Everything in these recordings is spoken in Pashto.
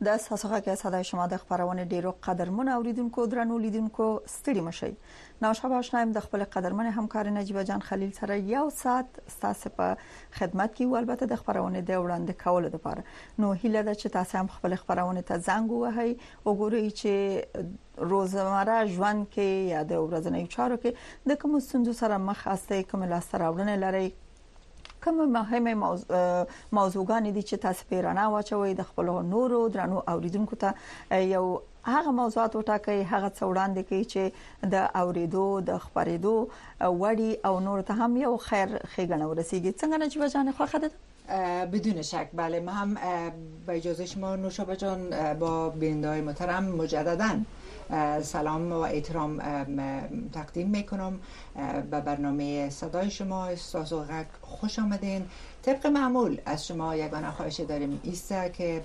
د ساسوغه کې صداي شما د خبرونه ډیرو قدرمن اوریدونکو درنو لیدونکو ستړي مشي نو شابه آشنایم د خپل قدرمن همکار نجیبه جان خلیل سره یو ساعت تاسو په خدمت کې البته د خبرونه د وړاندې کولو لپاره نو هیله ده چې تاسو هم خپل خبرونه ته زنګ وهي وګورئ چې روزمره ژوند کې یا د ورځنیو چارو کې د کوم ستونزو سره مخ استه کوم لاسته راوړنې لري کوم مهمه موضوعګان دي چې تاسو په رڼا واچوي د خپل نورو درنو اوریدونکو ته یو هغه موضوعات وټاکي هغه څوړاندې کوي چې د اوریدو د خبرېدو وړي او نور ته هم یو خیر خېګنه ورسیږي څنګه نجیبه جان خو خدای بدون شک بله ما هم با اجازه شما نوشابه جان با بیننده‌های محترم مجددا سلام و احترام تقدیم میکنم به برنامه صدای شما. استاد خوش آمدین. طبق معمول از شما یگانه خواهش داریم ایسته که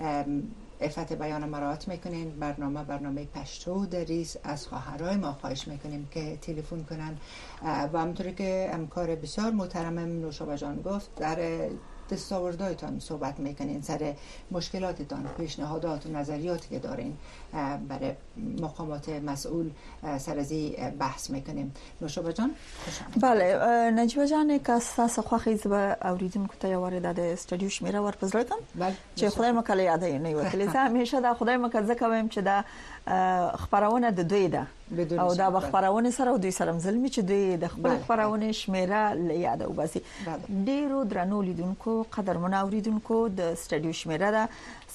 عفت بیان مراعات میکنین. برنامه پشتو دریز از خواهرای ما خواهش میکنیم که تلفن کنن و همونطوری که همکار بسیار محترمم نوشابه جان گفت در دستاوردهایتان صحبت میکنین، سر مشکلاتتان، پیشنهادات و نظریاتی که دارین برای مقامات مسئول سر ازی بحث میکنیم. نوشابه جان خوش آمدید. بله نجیبه جان که تاسو خوښی زبه اوریدونکو ته یو ور د استودیو شمیره ورپزړکم چې خدای مکه یاد نه وکړي. زه همیشه دا خدای مکه زکه وایم چې دا خبرونه د دوی ده او دا خبرونه سره او دوی سره ظلمي چې دوی د خپل خبرونه شمیره لیاد او باسي. ډیرو درنو لیدونکو قدرمن اوریدونکو د استودیو شمیره ده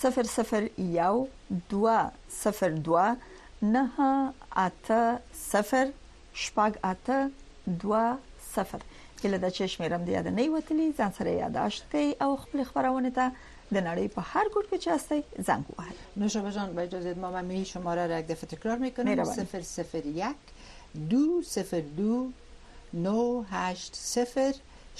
001 202 9 8 0 شپږ 8 2 0 کله د چشمیرم دی یاد نه وتلی ځان سره یاداشت کوي او خپل خبرونه ته د نړۍ په هر ګوټ کې چې هستي زنګ وهل. نوشابه جان با اجازه ما من شماره را یک دفعه تکرار میکنم 001 202 980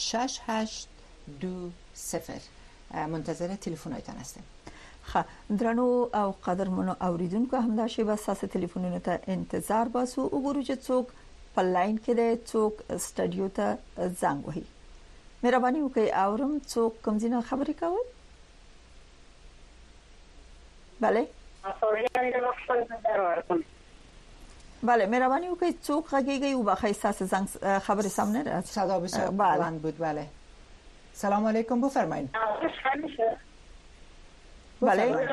6820 منتظر تلفن‌هایتان هستیم. خا درنو او قدرمنو اوریدونکو همدا شی بس تاسو تلفنونو ته انتظار باسو وګورو چې څوک په لاین کې دی څوک استډیو ته زنګ وهي. مهرباني وکړئ اورم څوک کوم ځینه خبرې کوي. بله بله مهرباني وکړئ څوک غږیږي او بخیر تاسو زنګ خبرې سم نه راځي. صدا بسیار بلند بود. بله سلام علیکم بفرمایید. بله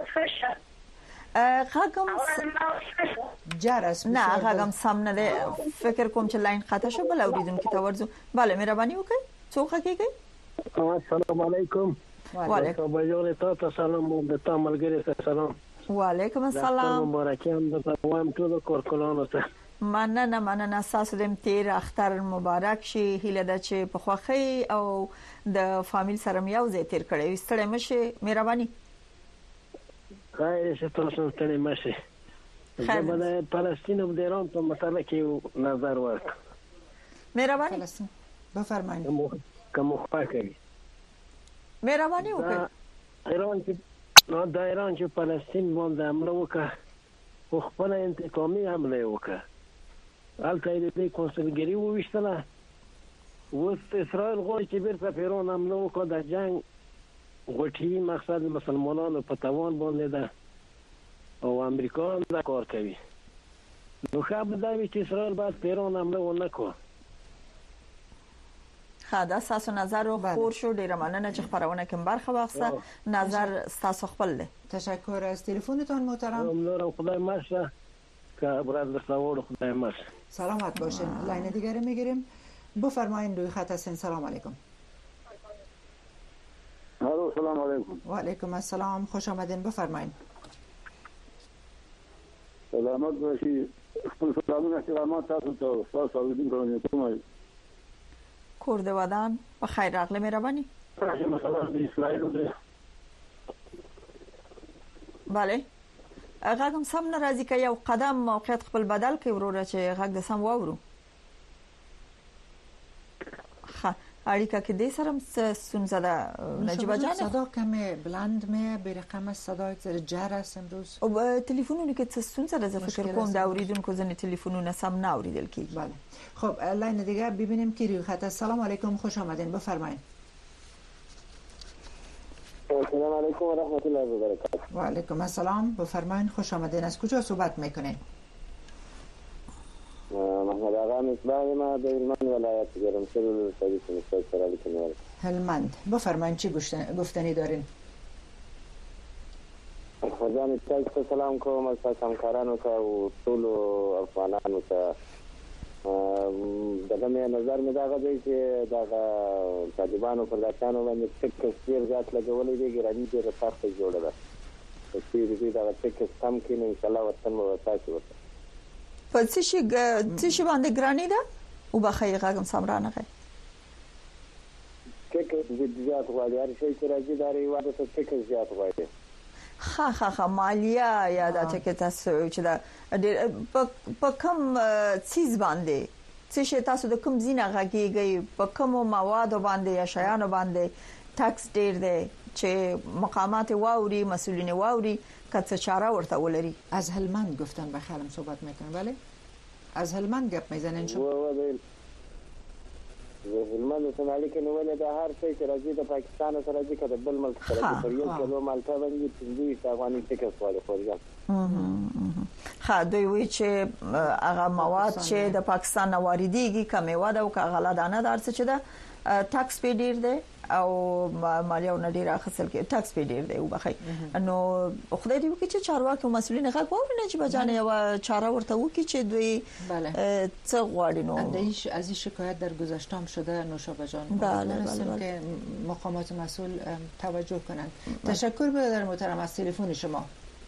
غږم جرس نه غږم سم نه دی. فکر کوم چې لاین قطع شو بل اوریدونکو ته ورځو. بله مهرباني وکړئ څوک غږیږي. السلام علیکم. وعلیکم السلام. تاسو سلام د تاملګری سره سلام. وعلیکم السلام. مبارکیان د تمام ټول کورکولانو ته. مننه تاسو دې تیر اختر مبارک شي. هیله ده چې په خوخي او د فامیل سره یو ځای تیر کړئ. ستړي مشه مهرباني. خیر شه تاسو ستړي مشه. زه به فلسطین او د ایران په مسله کې نظر ورکړم. مهرباني بفرمایئ. کوم خوښه مهرباني وکړئ. ایران چې فلسطین باندې حمله وکړه خو خپل انتقامي حمله وکړه. هلته د کنسولګری وویشتله. اوس اسرائیل غواړي چې بیرته په ایران حمله وکړي. د جنگ غوټي مقصد مسلمانانو په توان باندې ده او امریکا هم دا کار کوي. نو ښه به دا وي چې اسرائیل باید په ایران حمله ونه کړي. دا تاسو نظر رو خور شو. ډیره مننه چې خبرونه کوم برخه واخصه. نظر تاسو خپل دی. تشکر از تلفنتون محترم. ممنونم. خدای ماشه که برات بسوار. خدای ماشه. سلامت باشین. لاین دیگه میگیریم. بفرمایید روی خط هستین. سلام علیکم. الو سلام علیکم. و علیکم السلام. خوش آمدین. بفرمایید. سلامت باشی. خپل سلامونه احترامات تاسو ته. تاسو اوریدونکو ته کومه کور د ودان په خیر راغله مهرباني. بله غږم سم ناراضي کوي او قدم موقعیت خپل بدل کوي وروره چې غږ د سم واورو. ها اړیکه کې دې سره ستونزه ده نجیبه جان. صدا کمی بلند می به رقم صدای جر است امروز. او تلفنونو کې څه ستونزه ده. فکر کوم دا اوریدونکو ځنې تلفنونه سم نه اوریدل کیږي. بله خب لاین دیگه ببینیم کی روی خط است. سلام علیکم. خوش آمدین. بفرمایید. السلام علیکم و رحمت الله و برکاته. و علیکم السلام. بفرمایید، خوش آمدین. از کجا صحبت میکنین؟ محمد آقا مصباح ما در هلمند ولایت گرمسیر ولسوالی کنشگر سرالی کنار. هلمند. بفرمایید چی گفتنی دارین؟ خدای تاسو سلام کوم از همکارانو ته او ټول افغانانو ته دغه مې نظر مې دا غوډي چې دا طالبانو پر داتانو باندې ټیک ډیر ځات لګولې دي ګرانی ډیر سخت جوړه ده. چې دې دا ټیک کم کینې ان شاء الله وطن مو وساتي وته. په څه شي باندې ګرانی ده او بخای غاګم سمرانه غي. ټیک دې ځات غواړي هر شي چې راځي دا ری واده ته ټیک ځات غواړي. خا مالیه یا د ټیکټ تاسو چې دا په کوم چیز باندې څه شي تاسو د کوم زینه غږیږي په کوم مواد باندې یا شیانو باندې ټاکس ډیر دی چې مقامات واوري مسؤلین واوري کڅ چاره ورته ولري. از هلمند گفتن بخیرم صحبت میکنن. بله از هلمند گپ میزنین شما؟ هلمند سمالي کې نو ولې د هر څه چې راځي د پاکستان سره راځي کله بل ملک سره راځي پر یو کلو مالټا باندې پندې افغاني ټیکټ والی خورځم. دوی وی چې هغه مواد چې د پاکستان واردېږي کمې واده او هغه دانه دار څه چې دا ټاکس پی ډیر دی او مالیه نه ډیر اخیستل کې ټاکس پی ډیر دی او بخای نو خدای دې وکړي چې چارواکي او مسؤلین هغه غواړي نه چې بجانه یو چاره ورته وکړي چې دوی څه غواړي. نو از این شکایت در گذشته هم شده نوشابه جان. بله. که مقامات مسئول توجه کنند. تشکر برادر محترم از تلفن شما.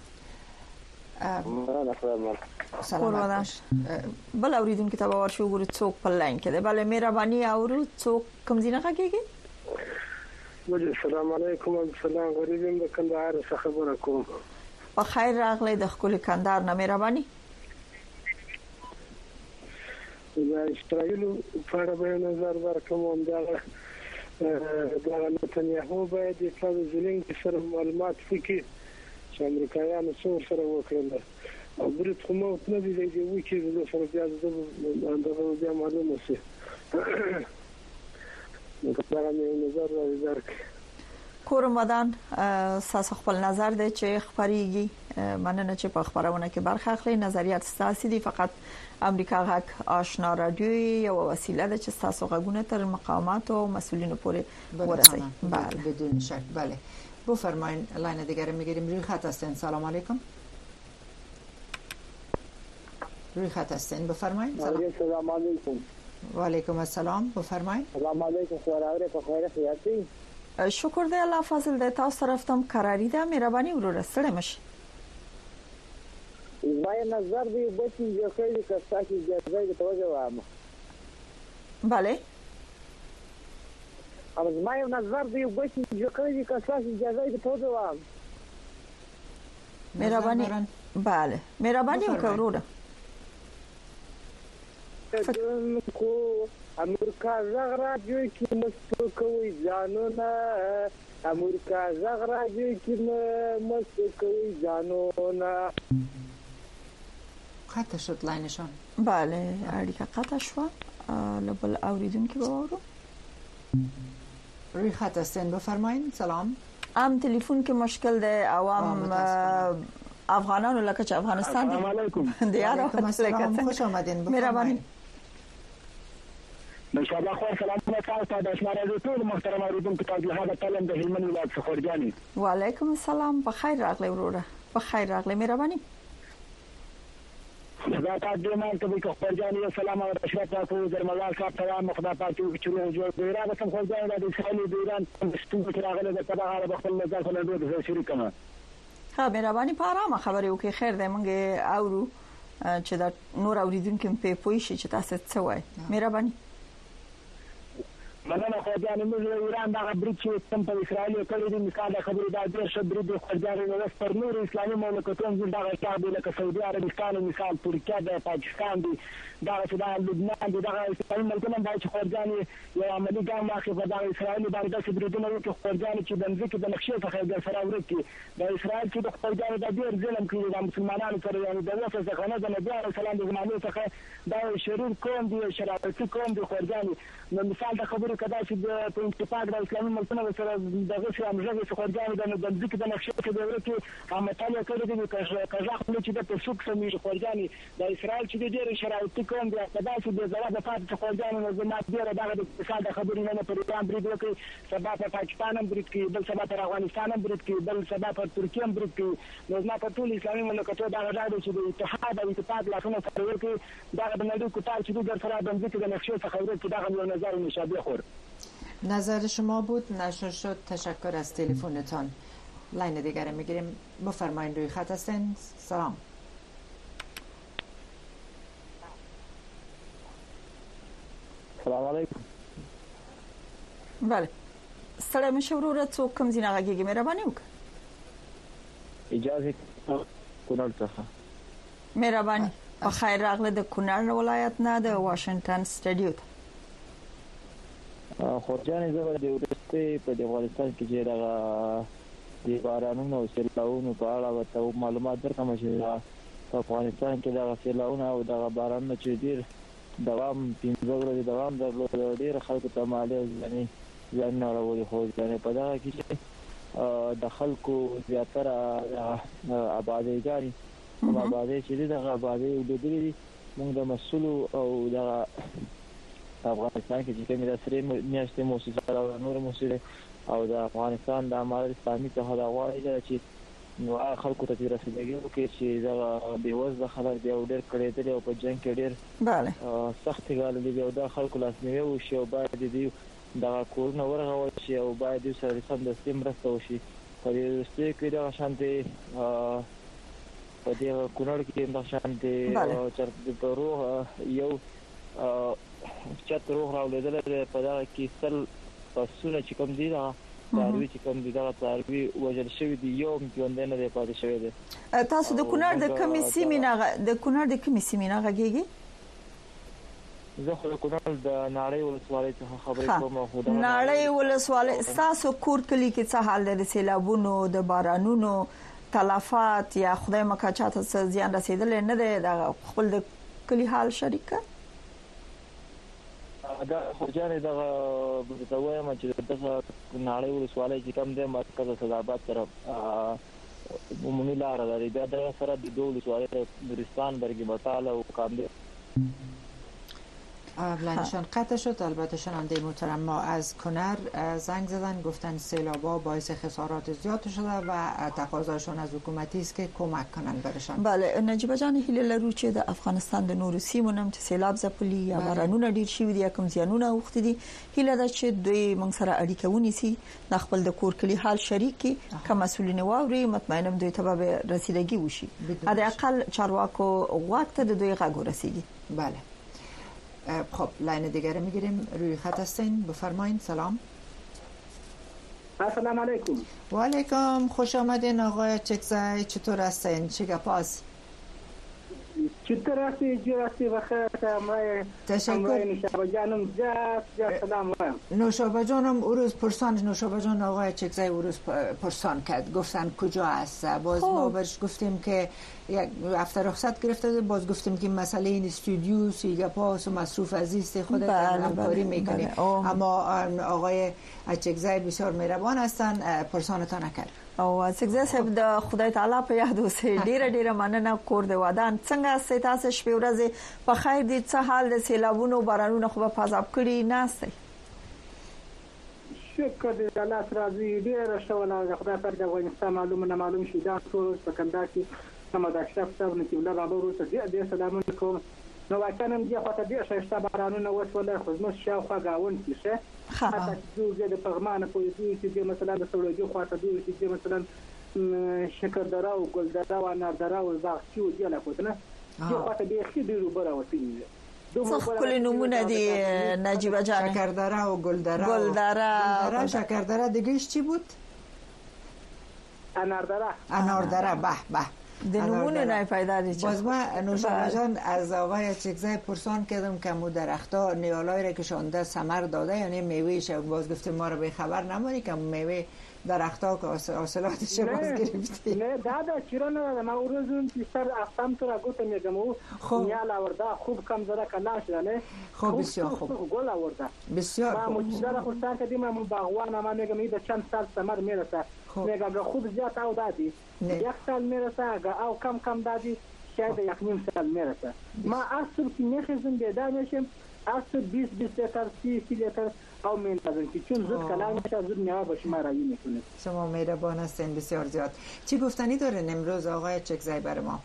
سلام. بل اوریدونکو ته ورشو ګورو څوک په لاین کې دی. بله مهرباني اورو څوک کوم ځینه غږیږي. السلام علیکم. السلام غریبم د کندهار څخه خبره کوم. په خیر راغلی د خپل کندهار نه مهرباني. د اسرائیل په اړه به نظر ورکوم. دا نتنیاهو باید د زلنګ سره معلومات وکړي چې امریکایانو څور سره وکړل او برید خو مو نه دی دی وکړي د سره بیا معلومه شي. کور مدان ساس خپل نظر دی چې خبريږي مننه چې په خبرونه کې برخه اخلي. نظریات سیاسي دي فقط امریکا غاک آشنا رادیو یو وسیله ده چې تاسو غوونه تر مقامات او مسؤلینو پورې ورسوي. بله بدون شک. بله بفرمایین. لاین دیگر میگیریم. روی خط هستین. سلام علیکم. روی خط هستین بفرمایین. سلام علیکم. و علیکم السلام. بفرمایید. سلام علیکم. خبره په خیر خیاطی. شکر دی الله فضل دی. تاسو رفتم قراری ده مهرباني ورور سره مش. زما نظر دی بچی یو خیلی کسا کی اجازه توجه وامه. بله. اما زما نظر دی بچی یو خیلی کسا کی اجازه توجه وامه. مهرباني. بله مهرباني وکړو. کو امریکا زغرا جوړ کی مستو کوي ځانونه. امریکا زغرا جوړ کی مستو کوي ځانونه. قطع شد لاینشان. بله اړیکه قطع شو. لبل اوریدونکو باورو. روی خط هستین بفرمایید. سلام. ام تلیفون کې مشکل دی عوام افغانانو لکه چې افغانستان دی. السلام علیکم. دیاره خوش آمدین. مهرباني. مشابه خو سلام تاسو د اسماء رضی ټول محترم اوریدونکو ته د هغه تلم د هلمند ولایت څخه ورجاني. وعلیکم السلام. په خیر راغلی وروره. په خیر راغلی مهرباني. خدا پاک دې مان ته به خورجاني سلام او اشرف تاسو درملال صاحب ته خدا پاک چې جوړ دی را کوم خورجاني د اسرائیل د ایران ستونزې راغله د په هغه خپل نظر خلک د شریک کما. ها مهرباني په آرامه خبرې وکړي. خیر دی مونږ اورو چې دا نور اوریدونکو په پوي شي چې تاسو څه وایي. مهرباني. مننه خورجاني موږ ایران دا برید چې تم په اسرائیل کړی دی مثال خبرې دا ډېر ښه برید خورجاني نو پر نور اسلامي مملکتونو دا شعب لکه سعودي عربستان مثال ترکیه د پاکستان دی دا چې دا لبنان دی دا اسلامي ملکونه باندې خورجاني یو عملي ګام واخلي په دا اسرائیل باندې چې بریدونه وکړي خورجاني چې د ځکه د نقشې څخه د سره ورکی د اسرائیل چې د خورجاني د ډېر ظلم کوي د مسلمانانو سره یعنی د وسه څخه نه د نبی عليه السلام د زمانه څخه دا شریر قوم دی شرارتي قوم دی خورجاني نو مثال د خبرو کدا چې چې د انتفاق د اسلامي ملتونو سره دغه شی امژغه خورګان د ځکه د نقشې په دوره کې مطالعه کړې دي کاږه خپل چې د پښوک سمې خورګان د اسرائیل چې ډېر شرایط کوم د اقتدار چې د زړه د فاتح خورګان نو زمات ډېر دغه د اقتصاد خبرې نه پر ایران برید وکړي سبا په پاکستان هم برید کوي بل سبا پر افغانستان هم برید کوي بل سبا پر ترکیه هم برید کوي نو زما په ټول اسلامي مملکتونو دا غواړي چې د اتحاد او اتفاق لاسونه سره ورکړي دا د نړۍ کوتاه چې د سره د ځکه د نقشې څخه ورته دا یو نظر مشابه خور نظر شما بود نشر شد. تشکر از تلفنتان. لاین دیگر میگیریم. بفرمایید روی خط هستین. سلام. سلام علیکم. بله. سلام شورورت څوک کوم ځای راغږیږي مهرباني وکړه. اجازه کونړ څخه. مهرباني. په خیر راغله د کونړ ولایت نه د واشنگټن سټډیو ته. خورجان زه د ورسته په افغانستان کې چې راغله د بارانونو او سیلاوونو په اړه ورته معلومات درکوم چې په افغانستان کې د سیلاوونو او د بارانونو چې ډیر دوام 15 ورځې دوام درلود ډیر خلکو ته مالي ځنې ځان نه راوړي خو ځنې په دا کې چې د خلکو زیاتره آبادیګانی آبادی چې د آبادی وګړي موږ د مسؤل او د افغانستان کې چې کومه د سری میاشتې موسسه او نور موسسه او د افغانستان د امارات اسلامي څخه دا غواړي چې نو خلکو ته رسیدګي وکړي چې دا بېوزله خلک دی او ډېر کړي او په جنگ کې ډېر bale سخت غاله دی او دا خلکو لاس نیوي او شی او باید دی دا کورونه ورغول شي او باید سره سم د سیم رسته وشي په دې ورسته کې دا شانتي په دې کونړ کې دا شانتي چې د روح یو چت روح راولېدل په دا کې سل پسونه چې کوم دي دا داروي چې کوم دي دا داروي وجل شوی دی یو ژوندې نه دی پاتې شوی دی. تاسو د کونړ د کمی سیمې نه غږیږي؟ زه خو کونړ د ناړۍ ولسوالۍ څخه خبرې کوم خو دا ناړۍ ولسوالۍ تاسو کور کلی کې څه حال دی؟ سیلابونو د بارانونو تلفات یا خدای مکه چاته زیان رسیدل نه دی د خپل د کلی حال شریکه؟ دا خورجانې دا د وایم چې دغه ناړۍ ولسوالۍ چې کوم د مرکز صدابات طرف عمومي لار لري دا د سره د دوه ولسوالۍ نورستان برګي مطالعه او کام دي. لانشان قطع شد. البته شنونده محترم ما از کنر زنگ زدن گفتن سیلاب‌ها باعث خسارات زیاد شده و تقاضاشون از حکومتی است که کمک کنن برشان. بله نجیبه جان هیله لرو چې د افغانستان د نورو سیمو نم چې سیلاب ځپلي یا بارانونه ډیر شي دي کوم زیانونه اوخت دي هیله ده چې دوی موږ سره اړیکه ونیسي د خپل د کور کلی حال شریکي کوم مسولین واوري مطمئنم دوی ته به رسیدګي وشي حد اقل چارواکو وخت د دوی غږ ورسیږي. بله خب لاین دیگر میگیریم. روی خط هستین بفرمایید. سلام. السلام علیکم. و علیکم خوش آمدین آقای چکزای. چطور هستین؟ چه گپاس؟ چطور هستی؟ جواستی بخیر. تشکر. نوشابه جانم جا سلام. نوشابه جانم اروز پرسان نوشابه جان آقای چکزای اروز پرسان کرد گفتن کجا هست. باز ما برش گفتیم که یک هفته رخصت گرفته باز گفتیم که مسئله این استودیو سیگا پاس و مصروف عزیز خود همکاری میکنیم اما آقای چکزای بسیار مهربان هستن پرسانتان نکرد. او څنګه صاحب د خدای تعالی په یاد اوسه ډیره مننه کور دی ودان څنګه ستاسو شپې ورځې په خیر دي څه حال د سیلابونو بارانونو خو په عذاب کړی نه سي شکر دې الله راضي ډیره شوونه خدای پر د افغانستان معلوم شي دا ټول په کنده کې سم د اکشاف څو نه کیول را وروسته دې سلامونه کوم نو واکنم دې خاطر دې شایسته بارانونه وسوله خو زموږ شاوخوا گاون کیشه حتی دوی د پرمانه په دوی چې مثلا د سړوجو خاطر دوی چې مثلا شکر درا او ګل درا او انار درا او باغچو دی لا کوتنه دې خاطر دې خې ډیرو برا وتی څه کلی نمونه دي نجیبه جان شکر درا او ګل درا شکر درا دیگه چی بود؟ انار درا به د نمونه نه پیدا دي. باز ما نوشابه جان از آقای چکزی پرسان کردم که مو درخت‌ها نیالایی را که شانده ثمر داده، یعنی میوهش، باز گفتیم ما رو به خبر نمانی که میوه درخت‌ها که حاصلاتش باز گرفتی. نه دادا چرا نه، ما روزون بیشتر افتم تو را گفتم میگم او نیال آورده خوب کم زده کلاش نه. خوب بسیار خوب گل آورده بسیار خوب. ما مجددا خودسان کردیم ما باغوان ما میگم این چند سال ثمر میرسه. میگم خوب زیاد او دادی یک سال میرسه، او کم دادی شاید یک نیم سال میرسه. ما اصل که میخیزم بیدار میشیم اصل 20 لیتر 30 لیتر او میندازن که چون زود کلام میشه زود میوه به شما رایی میکنه. شما مهربان هستین بسیار زیاد. چی گفتنی دارین امروز آقای چکزی بر ما؟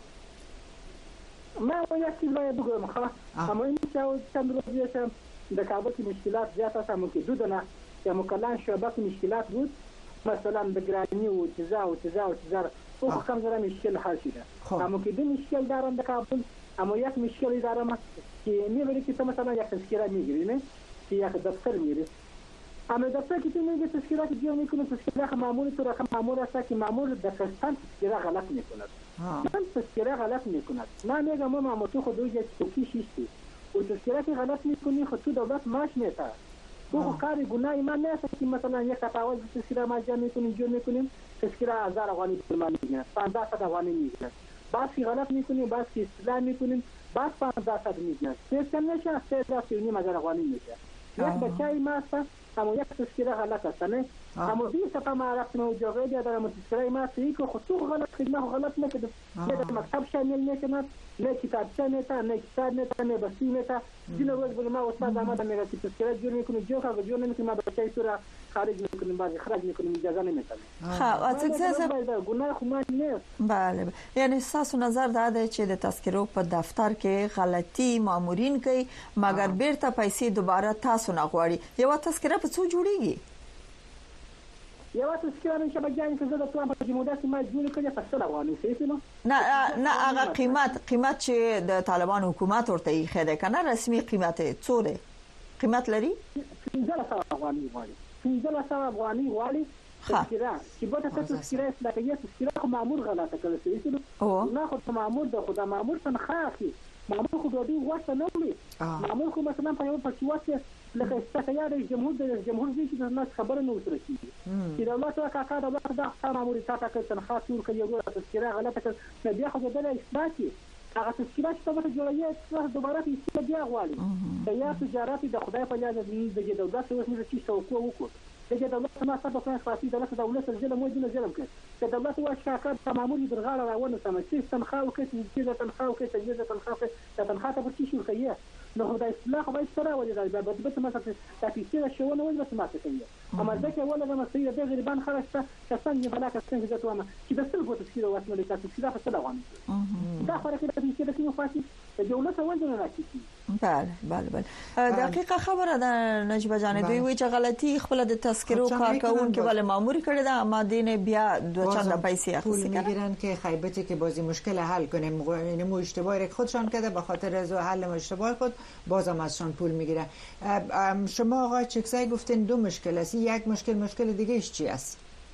ما یک چیز باید بگم اما این چند روز دیشم در کابل که مشکلات زیاد هست، اما که دو دانه یا مکلان شعبه که مشکلات بود، مثلا بگرانی و چیزا او کم زره مشکل حل شده. اما که دو مشکل دارم در کابل، اما یک مشکلی دارم که میبری که تو مثلا یک تذکره میگیری نه که یک دفتر میری، اما دفتر که تو میگی تذکره که جور میکنه، تذکره معمولی تو رقم معمول است که معمول دستان تذکره غلط میکند. من تذکره غلط میکند. من میگم ما تو خود دوی چوکی شیستی و تذکره که غلط میکنی خود تو دولت ماش میتا. تو کاری گناهی من نیست که مثلا یک تفاوت تذکره ما جمع میکنیم جور میکنیم تذکره 1000 افغانی پول میگیرن 1500 افغانی میگیرن. بعد که غلط میکنیم بعد که اصلاح میکنیم بعد 1500 میگیرن. سیستم نشه 3000 افغانی میشه. یک بچه‌ای ما است اما یک تذکره غلط است نه. اما این صفحه ما رفتم و جاگه دارم تذکره ما است که خود تو غلط خدمت غلط نکرد. نه مکتب شامل نکرد، نه کتابچه میتا، نه کتاب میتا، نه بسی میتا. دیگه روز به ما استاد آمد میگه که تذکره جور میکنه جور نمیکنه ما بچه‌ای تو را خارج میکنیم بعد خارج میکنیم اجازه نمیدن. گناه خو ما نه. بله یعنی تاسو نظر داده چې د تذکرو په دفتر کې غلطي مامورین کوي مګر بیرته پیسې دوباره تاسو نه غواړي. یو تذکره په څو جوړیږي؟ یو تذکره نشه بجای که زده تو په موده کې ما جوړ کړی په 100 افغانۍ سیسنو. نه هغه قیمت چې د طالبان حکومت ورته یې خېده کنه رسمي قیمت څو دی؟ قیمت لري 1500 افغانۍ غواړي. 1500 افغانۍ غواړي تذکره چې به تاسو تذکره اصلاح کوي. تذکره خو مامور غلطه کړی سیسنو. نه خو مامور د خدا مامور تنخواه اخلي. مامور خو دوی واسه نه وي. مامور خو مثلا په یو پټواسه لکه استقیار جمهور دي چې الناس خبره نه وسره کیږي چې دولت او کاکا دولت دا مامور تاسو ته تنخواه تور کوي یو تذکره غلطه کړي بیا خو د اصلاح کی هغه تذکره چې په جوړیه اصلاح دوباره پیسې بیا غواړي. یا تجارت د خدای په یاد د دولت اوس نه چې څوک وکړي د دولت ما څه په خاصي دولت ظلم وایي نه ظلم کوي. د دولت او شاکر مامور د غاړه راونه سم چې تنخواه کوي چې تنخواه کوي چې تنخواه ته ورچی شو کوي نو خدای اصلاح خو سره ولې دا به مثلا تفسیر شونه ولې بس ماته کوي. اما ځکه ولا د مسیره د غریبان خرجته کسان یې بلاک څنګه ځاتو ما چې د څه بوت تفسیر واسمه د تفسیر په څه روان دا خو راکې د تفسیر کې خاصي د دولت اول نه راکې. بله دقیقه خبره ده نجیبه جان. دوی وی چې غلطي خپل د تذکرو کارکون کې ول مامور کړی دا اما دین بیا دو چند پیسې اخیسته میگیرن که خیبتی که بازی مشکل حل کنیم یعنی مو اشتباهی خودشان کرده به خاطر حل اشتباه خود بازم ازشان پول میگیره. شما آقای چکزی گفتین دو مشکل است. یک مشکل دیگه ایش چی است؟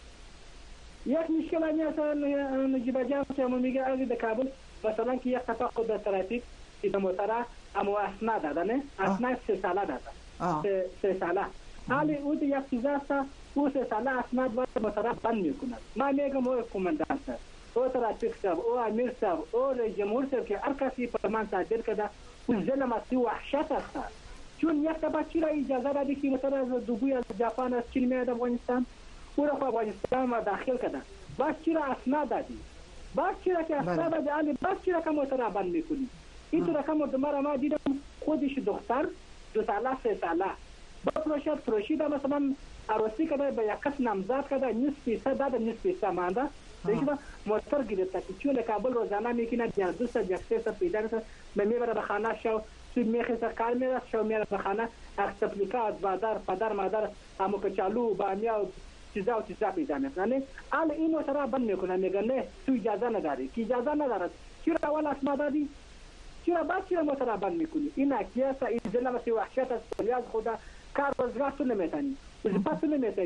یک مشکل اصلا نجیبه جان که میگه از د کابل مثلا که یک تفاقد در ترافیک که موتره اما اسناد داده نه اسناد 3 ساله داده 3 ساله حالی او یک چیز است او 3 ساله اسناد و موتره بند میکند. ما میگم او کماندان او ترافیک صاحب او امیر صاحب او جمهور صاحب که هر کسی فرمان صادر کرده او ظلم است و وحشت است. چون یک دفعه چرا اجازه دادی که مثلا دوبی از ژاپن از چین میاد افغانستان او را افغانستان ما داخل کرده باز چرا اسناد دادی باز چرا که اسناد دادی علی باز چرا که موتره بند میکنی. این تو رقم دمار ما دیدم خودش دختر 2 ساله 3 ساله با پروشید مثلا عروسی کرده به یک کس نامزد کرده نصف پیسه داده نصف پیسه مانده دیگه موتر گرفته که چون کابل روزانه میکنه یا 200 یا 300 پیدا میشه میبره به خانه شو سود میخسته کار میره شو میره به خانه اکسپلیکات پدر مادر همو کچالو بامیا چیزا پیدا میکنه. حالا این موتر بند میکنه میگه نه تو اجازه نداری که اجازه نداره چرا اول اسناد دادی چرا بعد چرا موتر بند میکنی؟ این اکیاسا این ظلم است وحشت است. از خدا کار روزگار تو نمیتونی وظیفه تو نمیتونی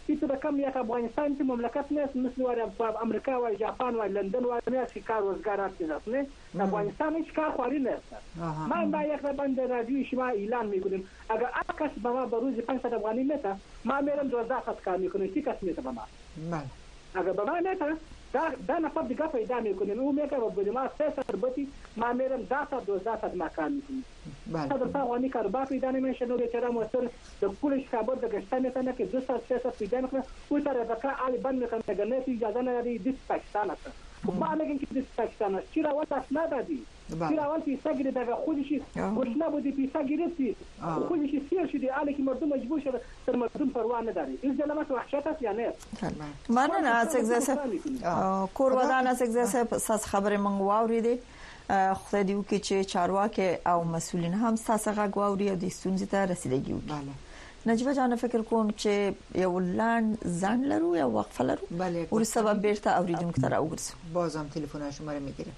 هیچ رقم یک افغانستان که مملکت نیست مثل امریکا و ژاپن و لندن و نیست کار روزگار است نه افغانستان هیچ کار خواری نیست. ما یک بند رادیو شما اعلان میکنیم اگر کس به ما به روز 500 افغانی میده ما میرم 12 ساعت کار میکنیم. چی کس میده به ما؟ اگر به ما میده دا نفر دیگه پیدا میکنیم اون میگه به ما 3 ساعت بودی ما میرم 10 ساعت 12 ساعت ما کار میکنیم. صد تا افغانی کار با پیدا نمیشه نو بیچاره موثر د پولیس خبر د گشتن میکنه که 2 ساعت 3 ساعت پیدا میکنه او تر دکا علی بند میکنه اگر نه اجازه نداری دیس پاکستان است. ما میگیم که دیس پاکستان است چرا وقت اسناد دادی چرا وقت پیسه گیره دغه خودشی گشنه بودی پیسه گرفتی خودشی سیر شدی علی که مردم مجبور شده تر مردم پروا نداری. این ظلمت وحشت است یا نه؟ من نه از اگزاس کور ودان از اگزاس ساس خبر من واوریدي خدای دې وکړي چې چارواکي او مسؤلین هم ستاسو غږ واوري او د ستونزې ته رسیدګي وکړي. نجیبه جان فکر کوم چې یو لاند زنګ لرو یا وقفه لرو او سبب بیرته اوریدونکو ته راوګرځو. بازم تلفن شما رو میگیره.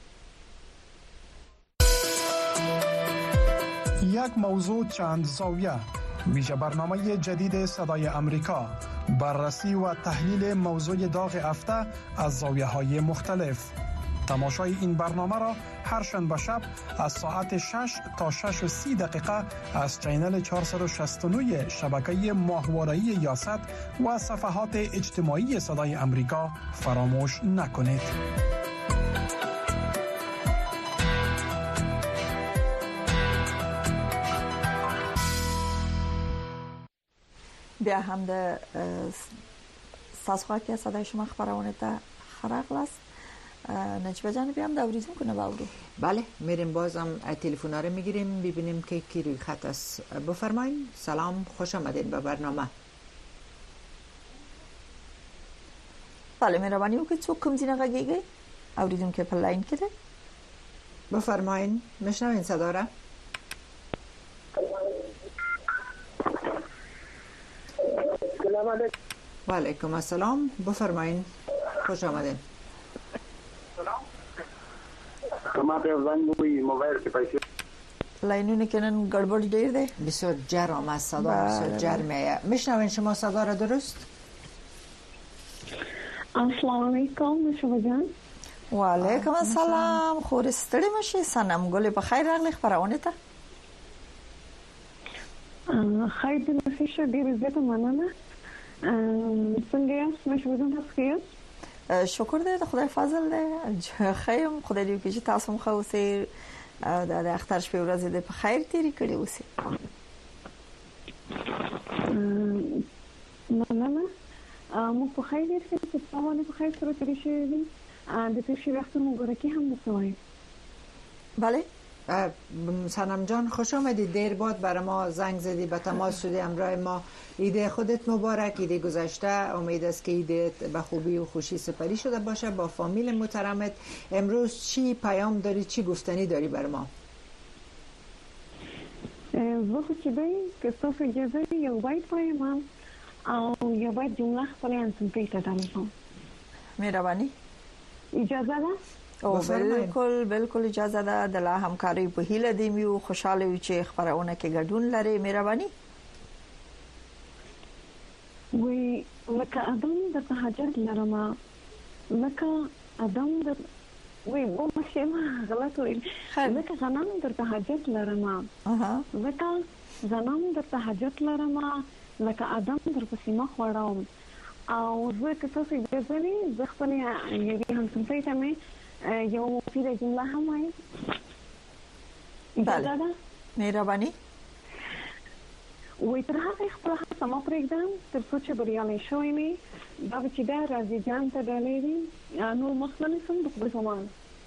یک موضوع چند زاویه، ویژه برنامه جدید صدای امریکا، بررسی و تحلیل موضوع داغ هفته از زاویه‌های مختلف. تماشای این برنامه را هر شنبه شب از ساعت 6 تا 6:30 دقیقه از چینل 469 شبکه ماهواره‌ای یاست و صفحات اجتماعی صدای امریکا فراموش نکنید. بیا هم د ساسخواکی صدای شما خبرونه ته خراغلاست. نجیبه جان بیا هم د اوریدونکو نه باورو. بله میریم بازم تلفن ها رو میگیریم ببینیم که کی روی خط است. بفرمایید. سلام، خوش آمدید به برنامه. بله مهربانی وکړئ څوک کوم ځای غږیږي اوریدونکو په لاین کې ده. بفرمایید میشنوین صدا را. و علیکم السلام، بفرمایید، خوش آمدید. ما په زنګ وی موبایل کې پیسې لاینونه کنن گڑبڑ ډیر ده. بسیار جرم از صدا بسیار جرمه. میشنوین شما صدا را درست؟ السلام علیکم نشو جان. و علیکم السلام. خور ستړي مشه سنم ګل په خیر راغلی خبرونه ته. خیر دې نشي ډیر زیات مننه. څنګه یاست نشو جان تاسو؟ شکر دې خدای فضل دې خیم خدای دې وکړي چې تاسو مخ اوسې د اختر شپې ورځې دې په خیر تیری کړې اوسې. مننه. مو په خیر دې چې تاسو په خیر سره تیری شئ. د تیری وخت مو ګورکی هم نسوي. بله سنم جان خوش آمدید. دیر بعد برای ما زنگ زدی، به تماس شدی همراه ما. ایده خودت مبارک، ایده گذشته. امید است که ایده به خوبی و خوشی سپری شده باشه با فامیل محترمت. امروز چی پیام داری، چی گفتنی داری برای ما؟ وقتی که که صاف اجازه یا باید پیام او یا باید جمله خپل انسان پیش دادم. مهربانی. اجازه ده؟ او بالکل اجازه ده. د لا همکاري په هیله دي میو خوشاله وي چې خبرونه کې ګډون لري. مهرباني. وی لکه ادم د تهجد لرما لکه ادم د وی بو مشه غلط وی لکه غنم د تهجد لرما لکه غنم د تهجد لرما لکه ادم در پسیمه خوړم او زه که تاسو اجازه لرئ زه خپل یوې همسنۍ ته مې یو مفیده جمله هم وایم. بله مهرباني. وی تر هغه خپل هڅه ما پرېږدم تر څو چې بریالۍ شوی مې دا چې دا راځي جان ته ډالۍ دي نور مخمن سم د خپل زمان.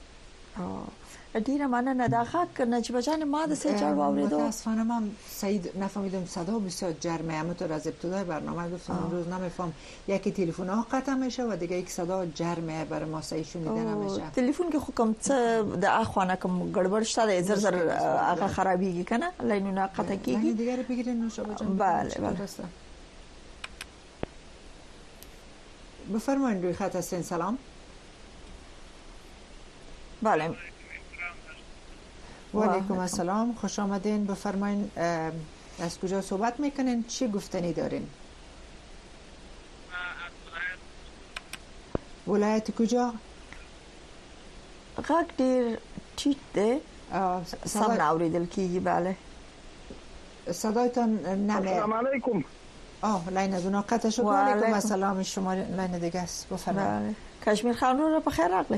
ډیره مننه. دا غږ نجیبه جان ما د سه جواب اوریدو. متاسفانه من سعید نفهمیدم، صدا بسیار جرمه. همونطور از ابتدای برنامه گفتم امروز نمیفهم یکی تلفن ها قطع میشه و دیگه یک صدا جرمه برای ما صحیح شنیده نمیشه. تلفن که حکم څه د اخوانه کوم گړبړ شته زر هغه خرابېږي کنه لاینونه قطع کیږي. دیگه بگیرین نوشابه جان. بله. بفرمایید روی خط هستین. سلام. بله. و علیکم السلام، خوش آمدین. بفرمایید از کجا صحبت میکنین، چی گفتنی دارین؟ ولایت کجا؟ غږ ډیر ټیټ دی، سم ناوریدل کیږي. بله صدایتان نمیاد. السلام علیکم. لاین از اونها قطع شد. و علیکم السلام. شما لاین دیگه است، بفرمایید. کشمیر خان رو په خیر راغلی.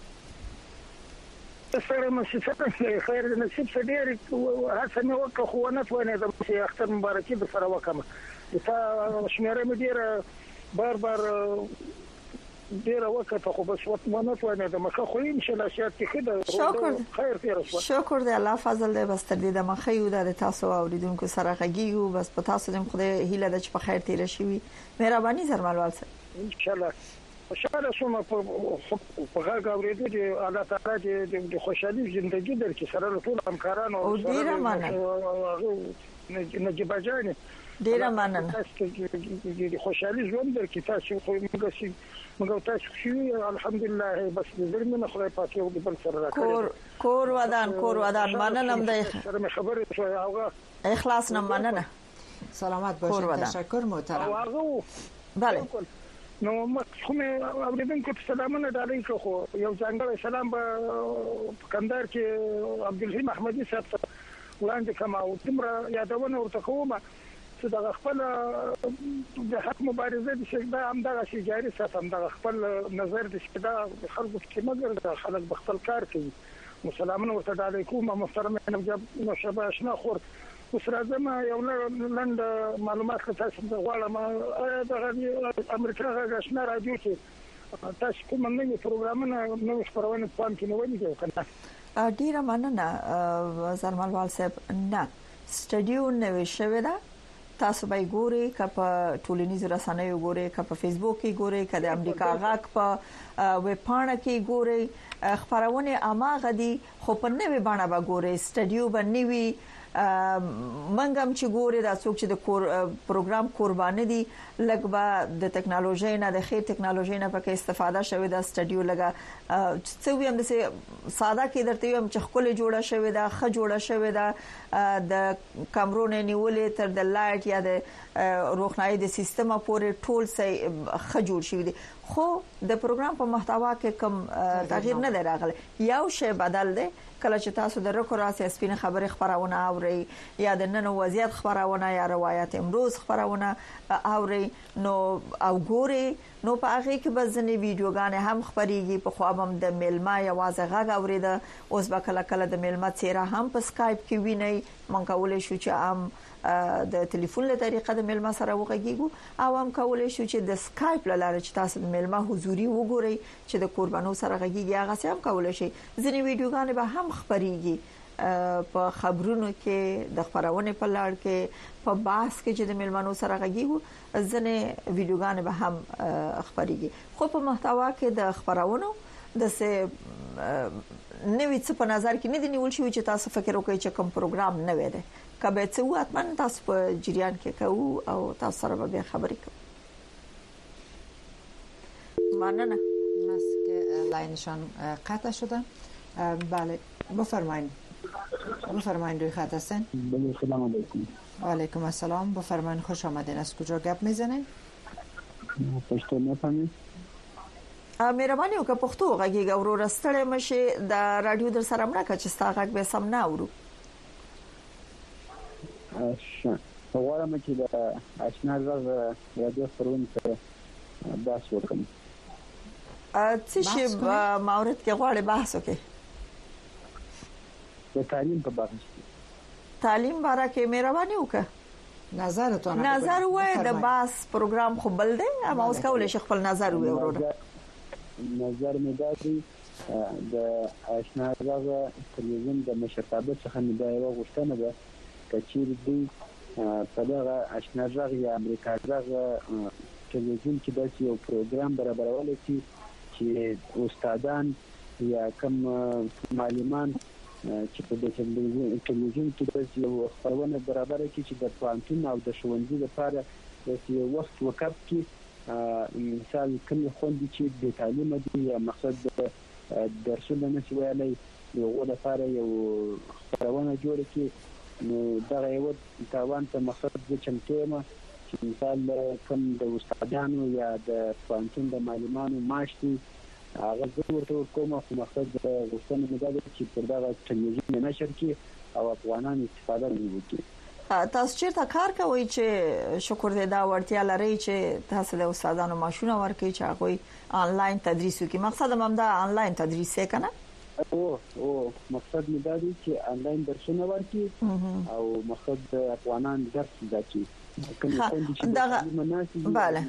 سره مسافر خیر نصیب سړي هڅه مې وکړه خو نه توانې د اختر مبارکي د سره وکم. تا شمیره مې ډیره بار ډیره وکړه خو بس وخت نه توانې د مخه خو ان شاء الله شاید کې شکر خیر تیر شو. شکر دی الله فضل دی. بس تر دې د مخه یو د تاسو اوریدونکو سره غږیږو. بس په تاسو دې خدای هیله ده چې په خیر تیر شي. مهرباني زرمالوال سره ان شاء الله. خوشاله شوم په غږ اورېدو دي. الله تعالی دې د خوشحالي ژوندۍ درکړي سره ټول همکارانو او ډیره مننه. نجيب جاني ډیره مننه. د خوشحالي ژوند درکړي. تاسو خو موږ تاسو شو الحمدلله. بس دې زرمنه خدای پاک یو بل سره راکړي. کور ودان مننم د خبره شو هغه اخلاص نه مننه. سلامت باشید. تشکر محترم. بله نو کوم اوریدونکو ته سلامونه ډالۍ خو یو ځانګړی سلام به کندهار کې عبدالحلیم احمدي صاحب وړاندې کوم او تمره یادونه ورته کوم چې د خپل د حق مبارزه د شګدا هم دغه شي جاري ساتم. د خپل نظر د شګدا خلکو کې مګر خلک بخپل کار کوي. مسلمانانو ورته ډالۍ کوم. محترم نو شبا آشنا خور اوس راځم یو لند معلومات تاسو ته غواړم. د امریکا غږ آشنا رادیو کې تاسو کوم نوې پروګرامونه نو خبرونه پام کې نیولې دي کنه؟ ډیره مننه زرمالوال صاحب. نه سټډیو نوې شوې ده. تاسو به ګوري که په ټولنیزو رسنیو ګوري که په فیسبوک کې ګوري که د امریکا غږ په ویب پاڼه کې ګوري خبرونه اماغه دي خو په نوې باندې به ګوري. سټډیو باندې وی منګم چې ګوري دا څوک چې د پروګرام قرباني دي لګبا د ټکنالوژي نه د خیر ټکنالوژي نه پکې استفاده شوی دا سټډیو لګا څو هم د ساده کې درته یم چې خپل جوړه شوی دا خه جوړه شوی دا د کمرونو نیولې تر د لایټ یا د روښنايي د سیستم پورې ټول سي خه جوړ شوی دي. خو د پروګرام په محتوا کې کم تغییر نه دی راغلی. یو شی بدل دی. کله چې تاسو د رکوراسي سپینه خبره خبرونه اوري یا د نن وضعیت خبرونه یا روایت امروز خبرونه اوري نو او ګوري نو په هغه کې بزنی ویډیوګانې هم خبريږي. په خو هم د میلما یوازې غږ اوريده. اوس به کله د میلما چیرې هم په سکایپ کې ویني. مونږ کولای شو چې هم د ټلیفون له طریقې د میلما سره وغږیږو او هم کولای شو چې د سکایپ لاره چې تاسو د میلما حضوري وګورئ چې د قربانو سره غږیږي. هغه هم کولای شي. ځینې ویډیوګانې به هم خبريږي په خبرونو کې د خبرونه په لړ کې په باس کې چې د میلمانو سره غږیږي. ځنې ویډیوګانې به هم خبريږي. خو په محتوا کې د خبرونو د څه نوې څه په نظر کې نه دی نیول شوی چې تاسو فکر وکړئ چې کوم پروګرام نه وي. کبه څه واتمن تاسو په جریان کې کوو او تاسو سره به خبرې کوو. مننه. مسک لاینشان قطع شده. بله بفرمایید. روی خط هستین. سلام علیکم. و علیکم السلام. بفرمایید. خوش آمدین. از کجا گپ میزنین؟ پښتو نه فهمم. مهرباني وکړه پښتو غږیږه ورو رستړې مشه د رادیو در سره مړه کچ ستا غږ به سم نه اورو. غواړم چې د آشنا غږ رادیو خبرونه سره بحث وکړم. څه شی مورد کې غواړې بحث وکړې؟ د تعلیم په اړه. تعلیم باره کې مهرباني وکړه. نظر وای د باس پروګرام خو بل دی اما اوس کولای شي خپل نظر وي وروره. نظر مې دادی د آشنا غږ تلویزیون د مشرتابه څخه مې دا یو غوښتنه ده چې دوی په دغه آشنا غږ یا امریکا غږ تلویزیون کې داسې یو پروګرام برابرول چې استادان یا کوم معلمان چې په تلویزیون کې داسې یو خبرونه برابر کړي چې د پوهنتون او د ښوونځي لپاره داسې یو وخت وقف کړي. مثال کوم خوندې چې د تعلیم دی یا مقصد درسونه نشي ویلای یو لپاره یو خبرونه جوړ کړي. نو دا یو تاوان ته مقصد د چمتومه چې مثال کوم د استادانو یا د پوهنتون د معلمانو معاش دي هغه ضرورت کوم خو مقصد غوښتنه مې ده چې پر دغه ټلویزیون نشر کې او افغانان استفاده وکړي. تاسو چیرته کار کوئ چې شکر دې دا وړتیا لري چې تاسو د استادانو معاشونه ورکړئ چې هغه آنلاین تدریس وکړي؟ مقصد هم دا آنلاین تدریس یې کنه؟ او مقصد مې دا دی چې آنلاین درسونه ورکړي او مقصد د افغانان درس زده کړي. بله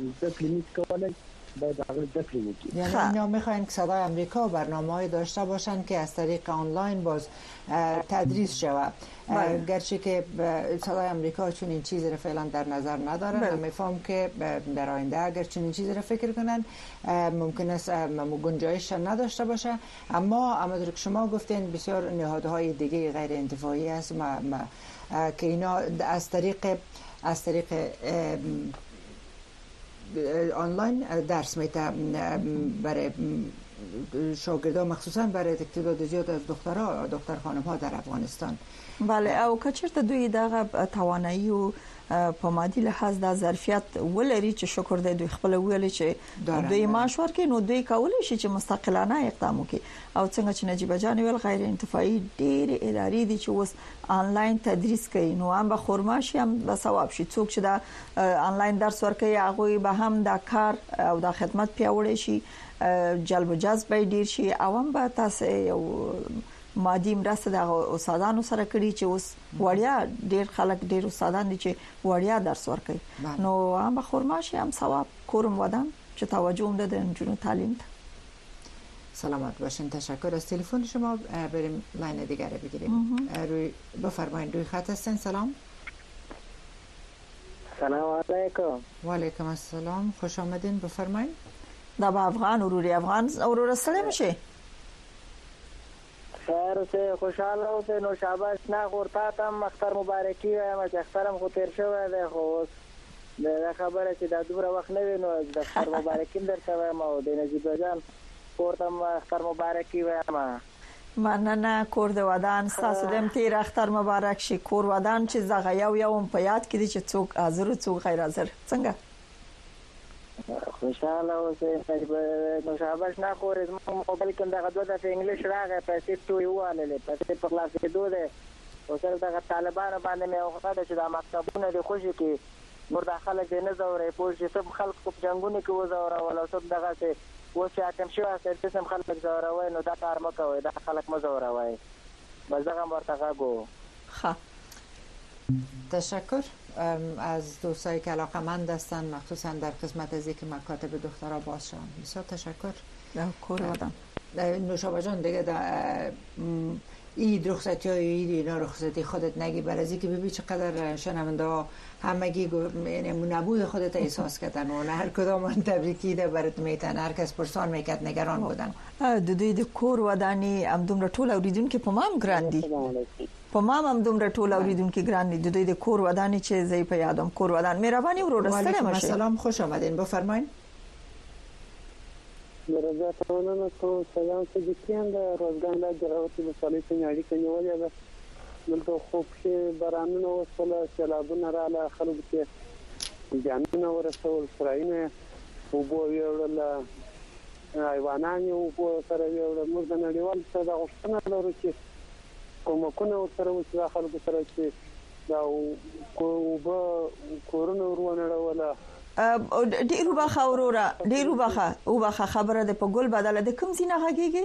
یعنی اینا میخواین که صدای آمریکا برنامه‌ای داشته باشن که از طریق آنلاین باز تدریس شود. گرچه که صدای آمریکا چون این چیزی را فعلا در نظر ندارن و میفهم که در آینده اگر چون این چیزی را فکر کنن ممکن است گنجایش نداشته باشه. اما همونطور که شما گفتین بسیار نهادهای دیگه غیر انتفاعی است که اینا از طریق آنلاین درس میده برای شاگردان، مخصوصا برای تعداد زیاد از دختر خانم ها در افغانستان. بله، او کچرته دوی دغه توانایی او په مادي لحاظ د ظرفیت ولري چې شکر دې دوی خپل ویل چې دوی معاش ورکړي، نو دوی کولای شي چې مستقلانه اقدام وکړي. او څنګه چې نجیبه جان ویل غیر انتفاعي ډېر ادارې دي چې اوس آنلاین تدریس کوي، نو هم به خرماشي هم به ثواب شي. څوک چې دا آنلاین درس ورکوي هغه به هم دا کار او دا خدمت پیاوړی شي، جلب و جذب ډیر شي، او هم به تاسو یو مادي مرسته د استادانو سره کړی چې اوس وړیا ډیر خلک ډیر استادان دي چې وړیا درس ورکوي، نو هم به خرماشي هم ثواب کورم ودان چې توجه هم د نجونو تعلیم ته. سلامت باشین، تشکر از تلفن شما. بریم لاین دیگر رو بگیریم. روی بفرمایید، روی خط هستین. سلام. سلام علیکم. و علیکم السلام، خوش آمدین، بفرمایید. دا به افغان اورور سلام میشه. خیر اوسه، خوشاله اوسه. نو شاباش نه ورته تم اختر مبارکي وایم چې اخترم خو تیر شوی دی، خو اوس دا خبره چې دا دومره وخت نه وي نو د اختر مبارکي درته وایم او د نجیب جان کورتم اختر مبارکي وایم. مننه، کور د ودان تاسو دم تیر اختر مبارک شي. کور ودان چې زغه یو په یاد کړي چې څوک حاضر څوک غیر حاضر. څنګه خوشاله اوسه. نو شاباش نه خورې زما موبایل کې دغه دوه د انګلیش راغی، پیسې ټوي واله پیسې په خلاص کې دوه ده. او سره دغه طالبانو باندې مې وخته چې دا مکتبونه دي خوشي کې نور داخله کې نه زورې پوه چې سب خلک په جنگونو کې وزوره ولا سب دغه څه و چې حاکم شو چې سم خلک زوروي، نو دا کار مکوي، دا خلک مزوروي. بس دغه مرتقه گو. خب تشکر از دوستایی که علاقه‌مند هستن، مخصوصا در قسمت از اینکه مکاتب دخترها باز شدن. بسیار تشکر. نوشابه جان دیگه این رخصتی های اینا رخصتی خودت نگی، برای از اینکه ببین چقدر شنونده ها همگی یعنی نبود خودت احساس کردن و هر کدام من تبریکی ده برات میتن، هر کس پرسان میکرد، نگران بودن. د دوی د کور ودانی هم دومره ټول اوریدونکو په مام ګراندي، په مام هم دومره ټول اوریدونکو ګراندي. د دوی د کور ودانی چې زی په یادم کور ودان. مهرباني ورور سره مشه. سلام، خوش آمدین، بفرمایید. مرزاتونه کوم سلام ته دکان د روزګان د جراوتي مصالحې څنګه اړیکه نیولې ده. دلته خوب کې بارانونه وسله، سیلابونه رااله، خلکو کې ځانونه ورسول، سراینه او بو ویل حیوانان او بو سره ویل موږ د نړیوال څخه د غوښتنه لرو چې کومکونه سره وسره خلکو سره چې دا کورونه ورونه ولا ډیرو باخه اورورا ډیرو باخه او باخه خبره ده په ګل بدله د کوم سینه هغیږي.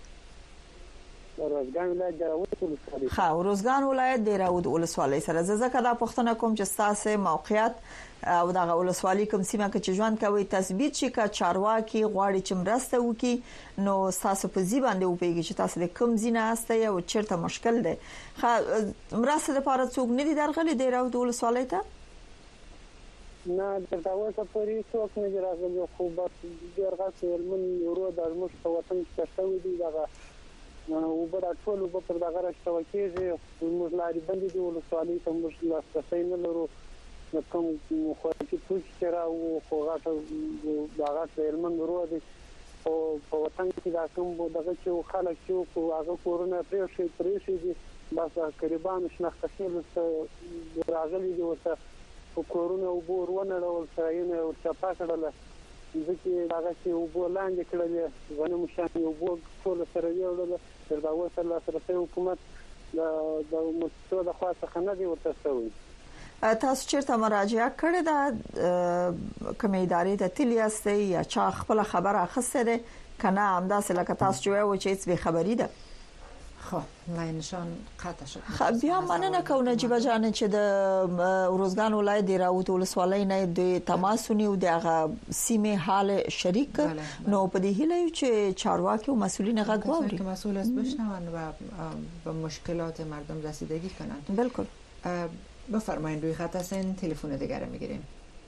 روزګان ولایت دراوود ولسوالۍ. روزګان ولایت دراوود ولسوالۍ سره زکه دا پښتنه کوم چې تاسو موقعیت او دغه ولسوالۍ کوم سیمه کې ژوند کوي تثبیت شي کا چارواکي غواړي چې مرسته وکي، نو تاسو په ځی باندې وپیږي چې تاسو د کوم زینه استه او چیرته مشکل ده. مرسته لپاره څوک نه دي درغلي دراوود ولسوالۍ ته؟ نه دا وسه پرې څوک نه راغلی، خو بس ډېر غاښ من ورو د مش په وطن کې شوی دی. دغه او بل ټول په پر دغه راځو کېږي، موږ لاري باندې دی ولسوالۍ ته موږ لاسرسي نه لرو. کوم خو چې پوښتنه راو خو غاټه دغه علمن ورو دی او په وطن کې دا کوم دغه چې خلک چې هغه کورونه پرې شي دي، بس قریبان شناخته شوی راغلي دي. وسه کورونه او ورونه ډول ځایونه او چپا کړل ځکه هغه چې وبو لاندې کړل غنمو شان وبو ټول سره یو ډول تر دا وسله سره حکومت د مستو د خاصه خنه دی ورته شوی. تاسو چیرته مراجعه کړې ده کومې ادارې ته تللی یاستئ یا چا خپل خبر اخیسته ده کنه همداسې لکه تاسو چې هیڅ به خبري ده؟ خب لاینشان قطع شد. خب بیا مننه کوم نجیبه جان چې د روزګان ولایت د راوت ولسوالۍ نه د تماسونی او د سیمه حال شریک نو په دې هیله چې چارواکي او مسؤلین غږ واوري که مسئول است بشنون و به مشکلات مردم رسیدگی کنند. بالکل. بفرمایید روی خط هستین، تلفن دیگر میگیریم.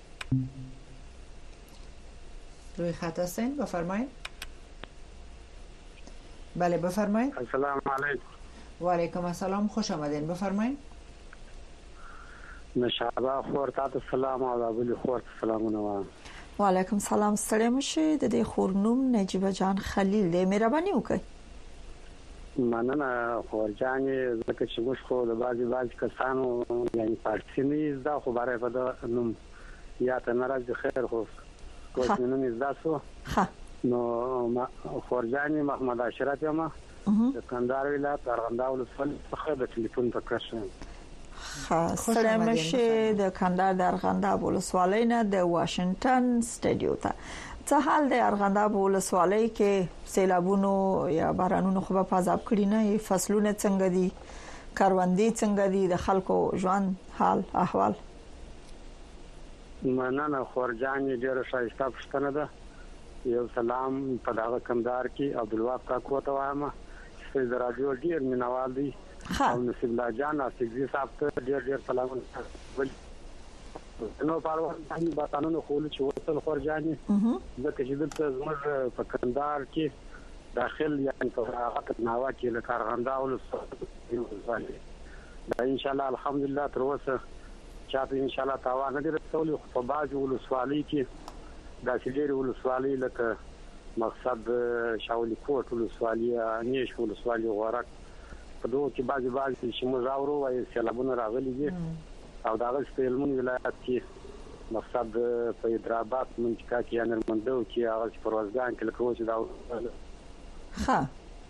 روی خط هستین، بفرمایید. بله بفرمایید. السلام علیکم. و علیکم السلام، خوش آمدین، بفرمایید. نشابه خورتات السلام علیکم خورت سلامونه. و علیکم السلام، ستړي مشه د دې خورنوم نجیبه جان خلیل دې مهرباني وکړئ. مننه خورجانې زکه چې موږ خو د بعضی کسانو یعنی پارتینی زده خو برای په نوم یا ته ناراض خیر خو کوم نوم زده سو نو خورجانې محمد اشرف یم د کندهار ولایت ارغنداو ولسوالۍ څخه د ټلیفون په کښه. ستړي مشه د کندهار د ارغنداو ولسوالۍ نه د واشنگټن سټډیو ته. څه حال د ارغنداب ولسوالۍ کې سیلابونو یا بارانونو خو په عذاب کړی نه، فصلونه څنګه دي، کاروندې څنګه دي، د خلکو ژوند حال احوال؟ مننه خورجان ډیره شایسته پښتنه ده. یو سلام په دغه کمدار کې عبدالوهاب کاکو ته وایم چې د رادیو ډیر مینوال دي او نصیب الله جان اسګزي صاحب ته ډیر سلامونه. نو پاروان باندې باتانو خول چې وصل خورجاني ځکه چې دلته زموږ په کندهار کې داخل یعنی په هغه ناوا کې له کارغندا ولسوالۍ دا ان شاء الله الحمدلله تر اوسه چې ان شاء الله تاوان نه رسول خو په باج ولسوالۍ کې دا چې ډېر ولسوالۍ لکه مقصد شاولي کوټ ولسوالۍ نیش ولسوالۍ غورک په دوه کې باج چې موږ راورو وایي سیلابونه راغلي دي او دا غږ په هلمند ولایت کې مقصد په حیدرآباد منطقه کې یا نرمندو کې هغه په روزګان کې لکه چې دا ها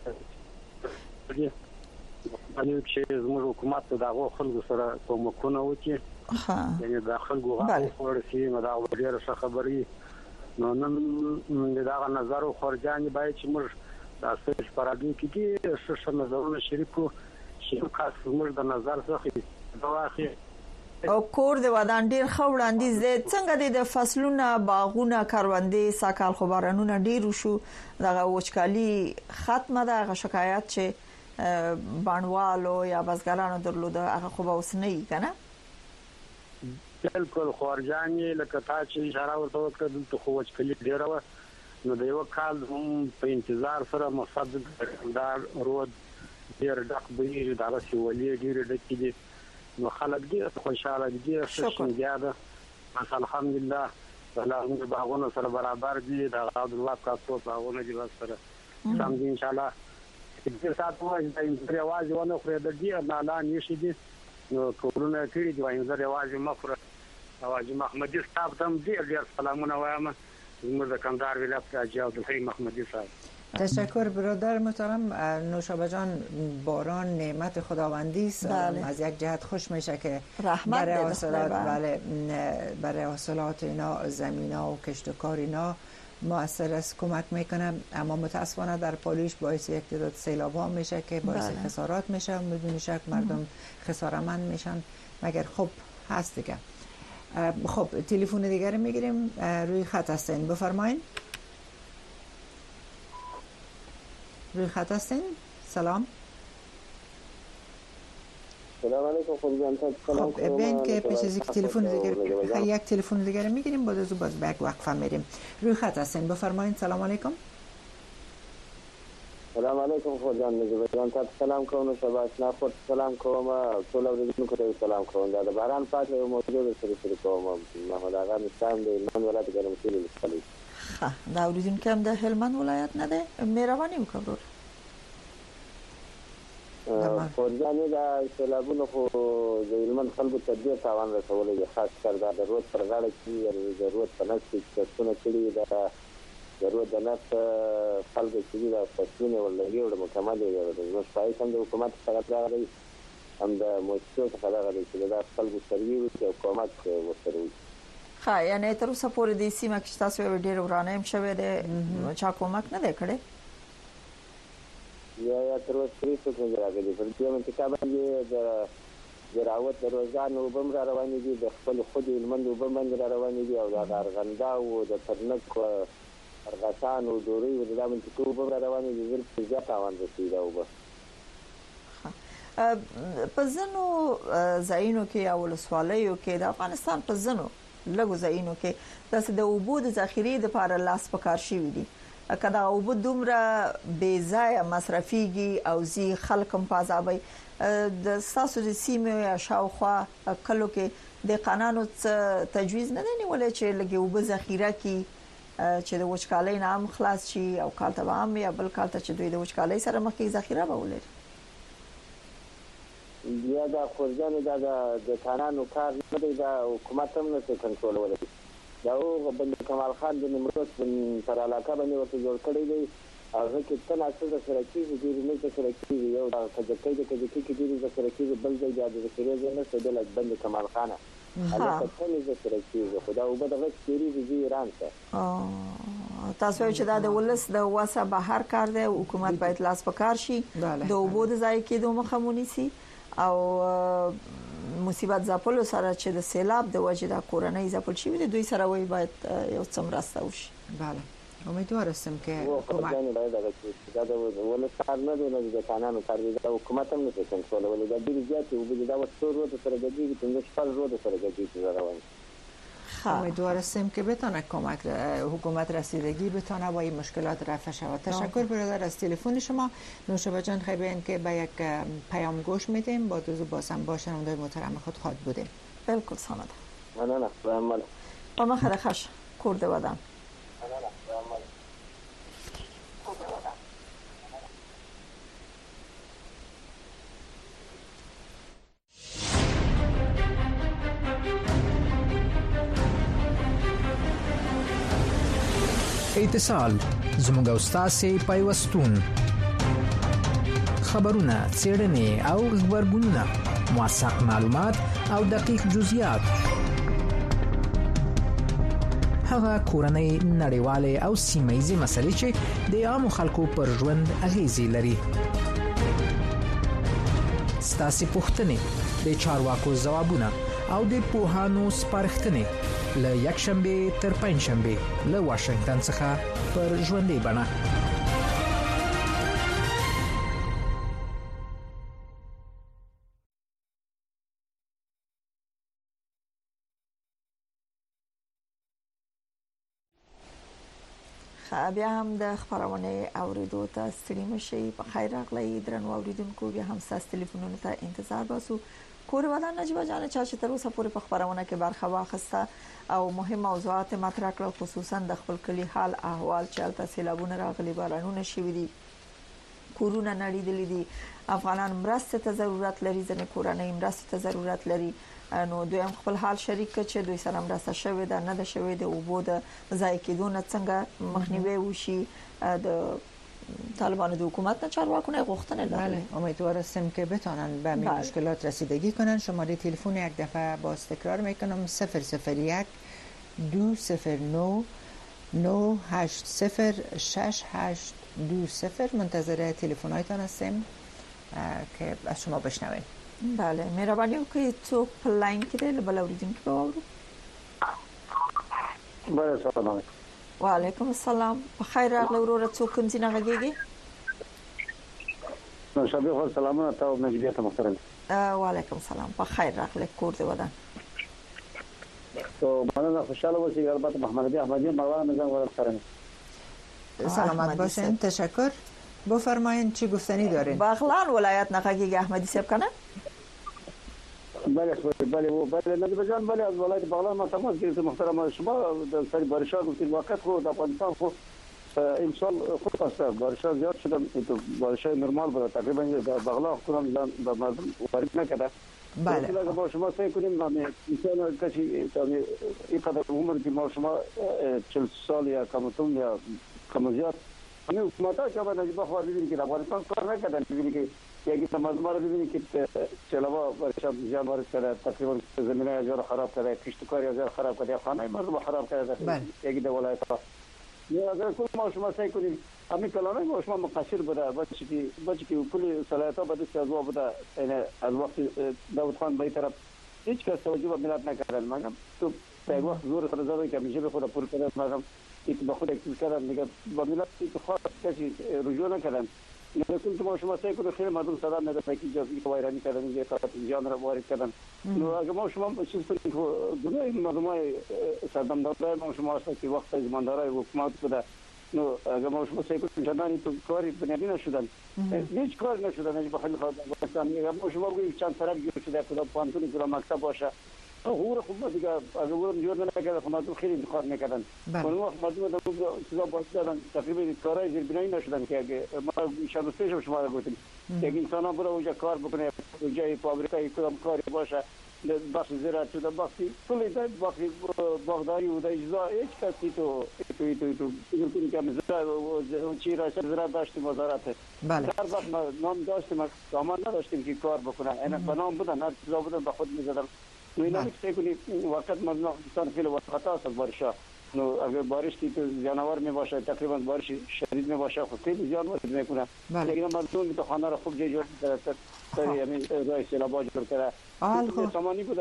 باندې چې زموږ حکومت دغه خلکو سره کومکونه وکړي یعنی د خلکو غوښتنه ورسي نو دا ډیره ښه خبري. نو نن دا نظر خورجاني باید چې موږ تاسو په راډیو کې څه نظرونه شریکو چې خاص موږ د نظر څخه واخی او کور د ودان ډیر خوړاندې زه څنګه د فصلونو باغونه کاروندې ساکال خبرانونه ډیر شو دغه وچکالي ختمه ده. شکایت چې بانوالو یا بزګرانو درلوده هغه خو به اوس نه کنه. بالکل خورجاني لکه تا چې اشاره ورته وکړه دلته خو وچکالي ډیره و نو د یو کال هم په انتظار سره مقصد دا رود ډیر ډک به دا سی ولې ډیر ډک دي نو خلک ډیر خوشاله دي څنګه ده الحمدلله الله باغونه سره برابر دي دا عبدالوهاب کاکو باغونه دي سره سم دي ان شاء الله چې تاسو وايي د رواج ونه خو د دې نه اعلان نشي دي نو کورونه کړی دی وايي د رواج مخره اواز محمدي صاحب تم ډیر سلامونه وایم زموږ د کندهار ولایت راجی عبدالحی محمدی صاحب. تشکر برادر محترم. نوشابه جان باران نعمت خداوندی است. از یک جهت خوش میشه که برای حاصلات اینا زمینا و کشتکار اینا مؤثر است کمک میکنه اما متاسفانه در پالیش باعث یک تعداد سیلاب ها میشه که باعث خسارات میشه بدون شک مردم خسارتمند میشن مگر خب هست دیگه. خب تلفن دیگر میگیریم روی خط هستین بفرمایید. روی خط هستین. سلام. سلام علیکم خورجان. خب ببین که پیش از یک تلفن دیگر یک تلفن دیگر میگیریم بعد از اون باز بک وقفه میریم. روی خط هستین بفرمایید. سلام علیکم. سلام علیکم خورجان. نجیب جان سلام کوم شباش ناخد سلام کوم ټول اوریدونکو ته سلام کوم. دا باران پاتې یو موضوع سره کوم. محمد آقا نشان دی من ولایت ګرمسیر ولسوالۍ. دا اوریدونکو هم د هلمند ولایت نه ده مهرباني وکړئ. خورجانې د سیلابونو خو د هلمند خلکو ته ډېر تاوان رسولی دی، خاص کر دا د رود پر غاړه کې د رود په نس کې کښتونه کړي د ضرورت د نفت خلکو چې دي د فصلونه ورلګي او د مکمل زموږ پایښت هم د حکومت څخه راغلی هم د مؤسسو څخه راغلی چې دا خلکو سروي وکړي او حکومت ورسره وکړي. ښه، یعنې تر اوسه پورې د سیمه کې تاسو ډېر ورانه هم شوی دی، چا کومک نه دی کړی؟ یا تر اوسه پورې څوک نه دی راغلی. پر دې منطقه باندې د راوت د روزګان اوبه هم را روانې دي، د خپل خود هلمند اوبه باندې را روانې دي، او د ارغنده او د ترنک ارغسان او دوري او د منطقو اوبه را روانې دي. زر په زیات تاوان رسوي دا اوبه. په ځینو ځایونو کې او ولسوالیو کې د افغانستان په ځینو لږو ځایونو کې داسې د اوبو د ذخیرې لپاره لاس په کار شوي دي. که دا اوبه دومره بې ځایه مصرفيږي او زی خلک هم پازابي د ساسو د سیمې یا شاوخوا کلو کې د قانونو تجویز نه دی نیولای چې لګي اوبه ذخیره کی چې د وچکالۍ نام خلاص شي او کال ته عام یا بل کال ته چې دوی د وچکالۍ سره مخ کې ذخیره به ولري. یا دا خورجانې دا د قانونو کار نه دی، دا حکومت هم نه کنټرول ولري. دا او بند کمال خان د نمرود پر علاقه باندې ورته جوړ کړی دی، هغه کې تل اصل د سرکیزي ډیر نه د سرکیزي یو د کجکۍ کې ډیر د سرکیزي بل ځای د سرکیزي نه څه د بند کمال خان هغه څنګه د سرکیزي خدا او بده غږ کیری دی ایران ته. تاسو چې دا د ولس د واسه بهر کار دی، حکومت باید لاس په کار شي د اوبو د ځای کېدو مخه ونیسي او مصیبت ځپلو سره چې د سیلاب د وجې د کورنۍ ځپل شي دوی سره وي باید یو څه مرسته وشي. بله امیدوار هستم که حکومت دا د ولس کار نه دی، نه د قانونو کار دی، د حکومت هم نه کنټرول ولري. دا ډیر زیات وبدي دا وسو رو سره د دې په نشپل رو سره د دې روان. امیدوار هستم که بتونه کمک حکومت رسیدگی بتونه با این مشکلات رفع شود. تشکر برادر از تلفن شما. نوشابه جان خیلی بیان که با یک پیام گوش میدیم با دوزو بازم با شنونده محترم خود خواهد بودیم. بالکل سامده. مننه. ممنون. با ما خیلی خوش کرده بودم. اتصال زموږ او ستاسو پیوستون خبرونه څېړنې او خبرګونونه موثق معلومات او دقیق جزئیات هغه کورنۍ نړیواله او سیمایي مسلې چې د عامو خلکو پر ژوند اغیزې لري. ستاسو پوښتنې د چارواکو ځوابونه او د پوهانو سپارښتنې له یک شنبه تر پنځ شنبه له واشنگټن څخه پر ژوندۍ بڼه. بیا هم د خبرونه اوریدو ته ستړي مشي. په خیر راغلی درنو اوریدونکو، بیا هم تاسو ټلیفونونو ته انتظار باسو. کور ودان نجیبه جان چې تر اوسه پورې په خبرونه کې برخه واخیسته او مهم موضوعات مطرح کړل، خصوصا د خپل کلی حال احوال چې البته سیلابونه راغلي، بارانونه شوي دي، کورونه نړیدلې دي، افغانان مرسته ته ضرورت لري، ځنې کورنۍ مرسته ته ضرورت لري. نو دوی هم خپل حال شریک کړي چې دوی سره مرسته شوې ده، نه ده شوې ده، اوبو د ځای کېدو نه څنګه مخنیوي وشي. د طالبان د حکومت نه چارواکو نه غوښتنه داره. بله امیدوار هستم که بتونن به این مشکلات رسیدگی کنن. شماره تلفن یک دفعه باز تکرار میکنم 001 209 980 6820. منتظر تلفن‌هایتان هستیم که از شما بشنویم. بله مهرباني وکړئ څوک په لاین کې دی بل اوریدونکو به واورو. بله سلام علیکم. وعلیکم السلام. په خیر راغلی وروره، څوک کوم ځای نه غږیږي؟ نو شبیه خو سلامونه تاسو نجیبه ته محترم. وعلیکم السلام. په خیر راغلی کور دی ودان. تو مننه، خوشحال باشید. البته محمد احمدی مولانا میزان ورد سرم. سلامت باشین. تشکر. بفرمایید چی گفتنی دارین؟ بغلان ولایت نه غږیږي احمدی صاحب کنه؟ بله نجیبه جان، بله از ولایت بغلان ما تماس گرفتیم محترم. شما در سری بارشات گفتید وقت خود افغانستان خود امسال خوب است، بارش‌ها زیاد شدن، بارش‌های نرمال بود، تقریبا بغلا کنم به مردم وارد نکرده. بله. اگه با شما سعی کنیم مثلا کسی این قدر عمر که ما شما 40 سال یا کمتون یا کم زیاد همین حکومت‌ها که باید نجیب خواه ببینید که افغانستان کار نکردن، ببینید که یکی مردم رو ببینید که سیلابا بارش‌ها زیان وارد کرده، تقریبا زمینه ازار خراب کرده، کشتکاری ازار خراب کرده، خانه مردم خراب کرده. یکی در ولایت‌ها اگر کل ما شما سعی کنیم همین کلامه ما شما مقصر بوده، بچه که کل صلاحیت‌ها به دست از بوده، یعنی از وقت داود خان به این طرف هیچ کس توجه به ملت نکردن. مگم تو یک وقت زور خود زده که میشه به خود پر کردن، مگم این به خود اکتیو کردن دیگه با ملت که خاص کسی رجوع نکردن. لیکن ما شما سعی کنید خیلی مردم صدا نده که جزئی که وایرانی کردن، اینجا فقط جان را وارد کردن. اگر ما شما چیز کنیم گناه مردمای صدام داده ما شما است که وقت زماندارای حکومت بوده، اگر ما شما سعی کنیم جدانی تو کاری بنیادی نشدن، هیچ کار نشدن، هیچ بخیل خواهد افغانستان. اگر ما شما بگوییم چند طرف گیر شده کدا پانتونی کدا مکتب باشه، هو خوب دیگه اگر ورم جور نکرده خودم خیلی کار نکردن. اون وقت مردم دو چیزا باشدن، تقریبا کارهای زیربنایی نشدن که اگه ما شب پیش شما را گفتیم که انسان ها برای اونجا کار بکنه، اونجا فابریکای کدام کاری باشه، بخش زراعت شده، بخشی کلی بخشی باغداری و اجزا، هیچ کسی تو کنی که چی را زراعت داشتیم وزارت. در وقت نام داشتیم، سامان نداشتیم که کار بکنه، اینا بنام بودن، هر چیزا بودن به خود میزدن. اینا میشه کنی وقت مردم افغانستان خیلی خطا است از بارش‌ها. اگر بارش که جانور می باشه، تقریبا بارش شدید می باشه، خب خیلی زیان وارد میکنه. لیکن مردم تو خانه را خوب جای کرده، یعنی رای سیلاب جور کرده. سامانی بوده.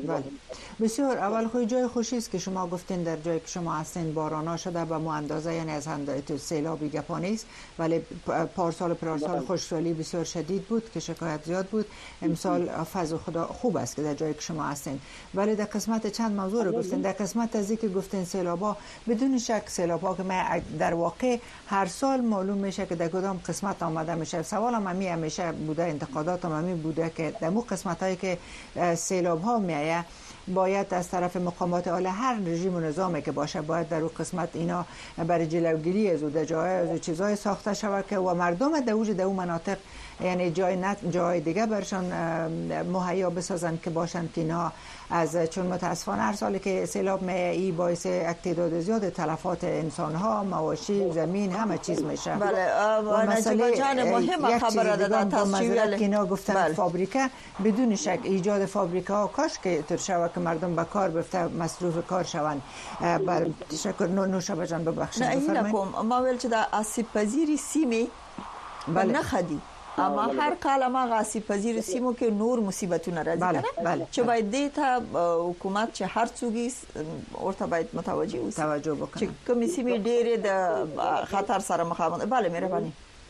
بسیار اول خوی جای خوشی است که شما گفتین در جایی که شما هستین بارانا شده به مو اندازه، یعنی از تو سیلابی گپا نیست، ولی پارسال خشکسالی بسیار شدید بود که شکایت زیاد بود. امسال فضل خدا خوب است که در جایی که شما هستین. ولی در قسمت چند موضوع رو گفتین، در قسمت از اینکه گفتین سیلابا، بدون شک سیلابا که من در واقع هر سال معلوم میشه که در کدام قسمت آمده میشه. سوالم همیشه بوده، انتقاداتم همی بوده که در مو قسمتایی که سیلاب ها میایه باید از طرف مقامات اعلی هر رژیم و نظامی که باشه باید در اون قسمت اینا برای جلوگیری از اون چیزای ساخته شود که و مردم در اون مناطق یعنی جای دیگه برشان مهیا بسازن که باشن که اینا از چون متاسفانه هر سالی که سیلاب میایی باعث تعداد زیاد تلفات انسان ها، مواشی، زمین، همه چیز میشه. بله نجیب جان مهم خبر دادن تصویر که اینا گفتن فابریکه، بدون شک ایجاد فابریکه ها کاش که تر شود که مردم به کار بفته، مصروف کار شوند. بر تشکر. نوشابه جان ببخشید بفرمایید. ما ویل چې د آسیب پذیری سیمه نه خدي، اما هر کال ما آسیب پذیر سیمو کې نور مصیبتونه راځي کنه چې باید دې ته حکومت چې هر څوګي ورته باید متوجه اوسي، توجه وکړي چې کومې سیمې ډېرې د خطر سره مخامخ. بله مهرباني.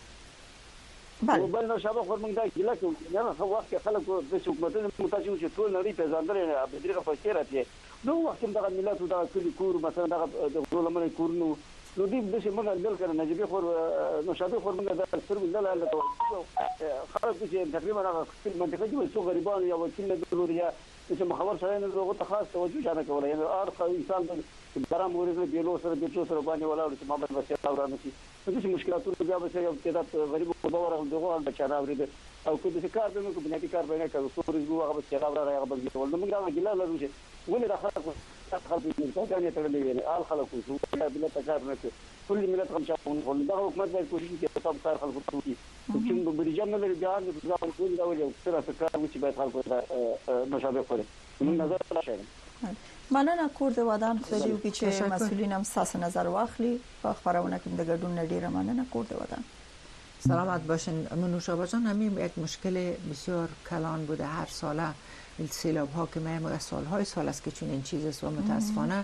بله بل شابه خور موږ دا کله چې نه خو وخت خلک د حکومتونو متاجو چې ټول نړۍ په ځاندره په طریقه فشیرات یې نو وخت دا ملت دا کلی کور مثلا دا ټول منه کورنو نو دې د څه موږ دل کنه نجيب خور نو شابه خور موږ دا ستر بل لاله خلک چې تقریبا خپل منطقه کې څو غریبان یا وکیل د ضروریا چې مخاور سره نه وروته خاص توجه جانه کوله، یعنی ارخ انسان برام ورته بیلو سره د څو سره باندې ولاړ چې ما باندې وسه اورانه شي چې مشکلاتونه بیا به یو تعداد غریب په باور دغه بچا اورید او که د کار به موږ بنیادی کار به نه کوو سوري هغه به څنګه اورا هغه به ول موږ دا ګلا لرو چې ولې راخه خلک دې ځان یې تړلې وي ال خلکو شو بل تکار نه كل ملت خمسة ونقول ده حكومت باید کوشش وکړي چې کار خلکو ته وکړي چې بریجان نه لري بیا د ځان ټول دا ویل سره کار وکړي باید خلکو ته مشابه کړي من نظر راشه. مننه کور د ودان خدایو کې چې مسؤلین هم ساس نظر واخلي په خبرونه کې د ګډون ډیره مننه کور د ودان. سلامت باشین. نوشابه جان، همین یک مشکل بسیار کلان بوده هر ساله سیلاب ها که ما سال است که چون این چیز است و متاسفانه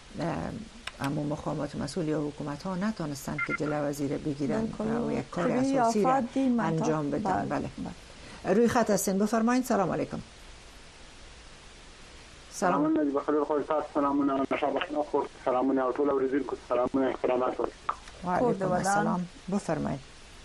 اما مقامات مسئول یا حکومت ها نتونستند که جلو وزیر بگیرن و یک کار اساسی را انجام بدن. بله روی خط هستین، بفرمایید. سلام علیکم. سلام بخیر خیر سلامونه نشابه خور سلامونه او ټول اوریدونکو سلامونه احترامات وعلیکم السلام. بفرمایید.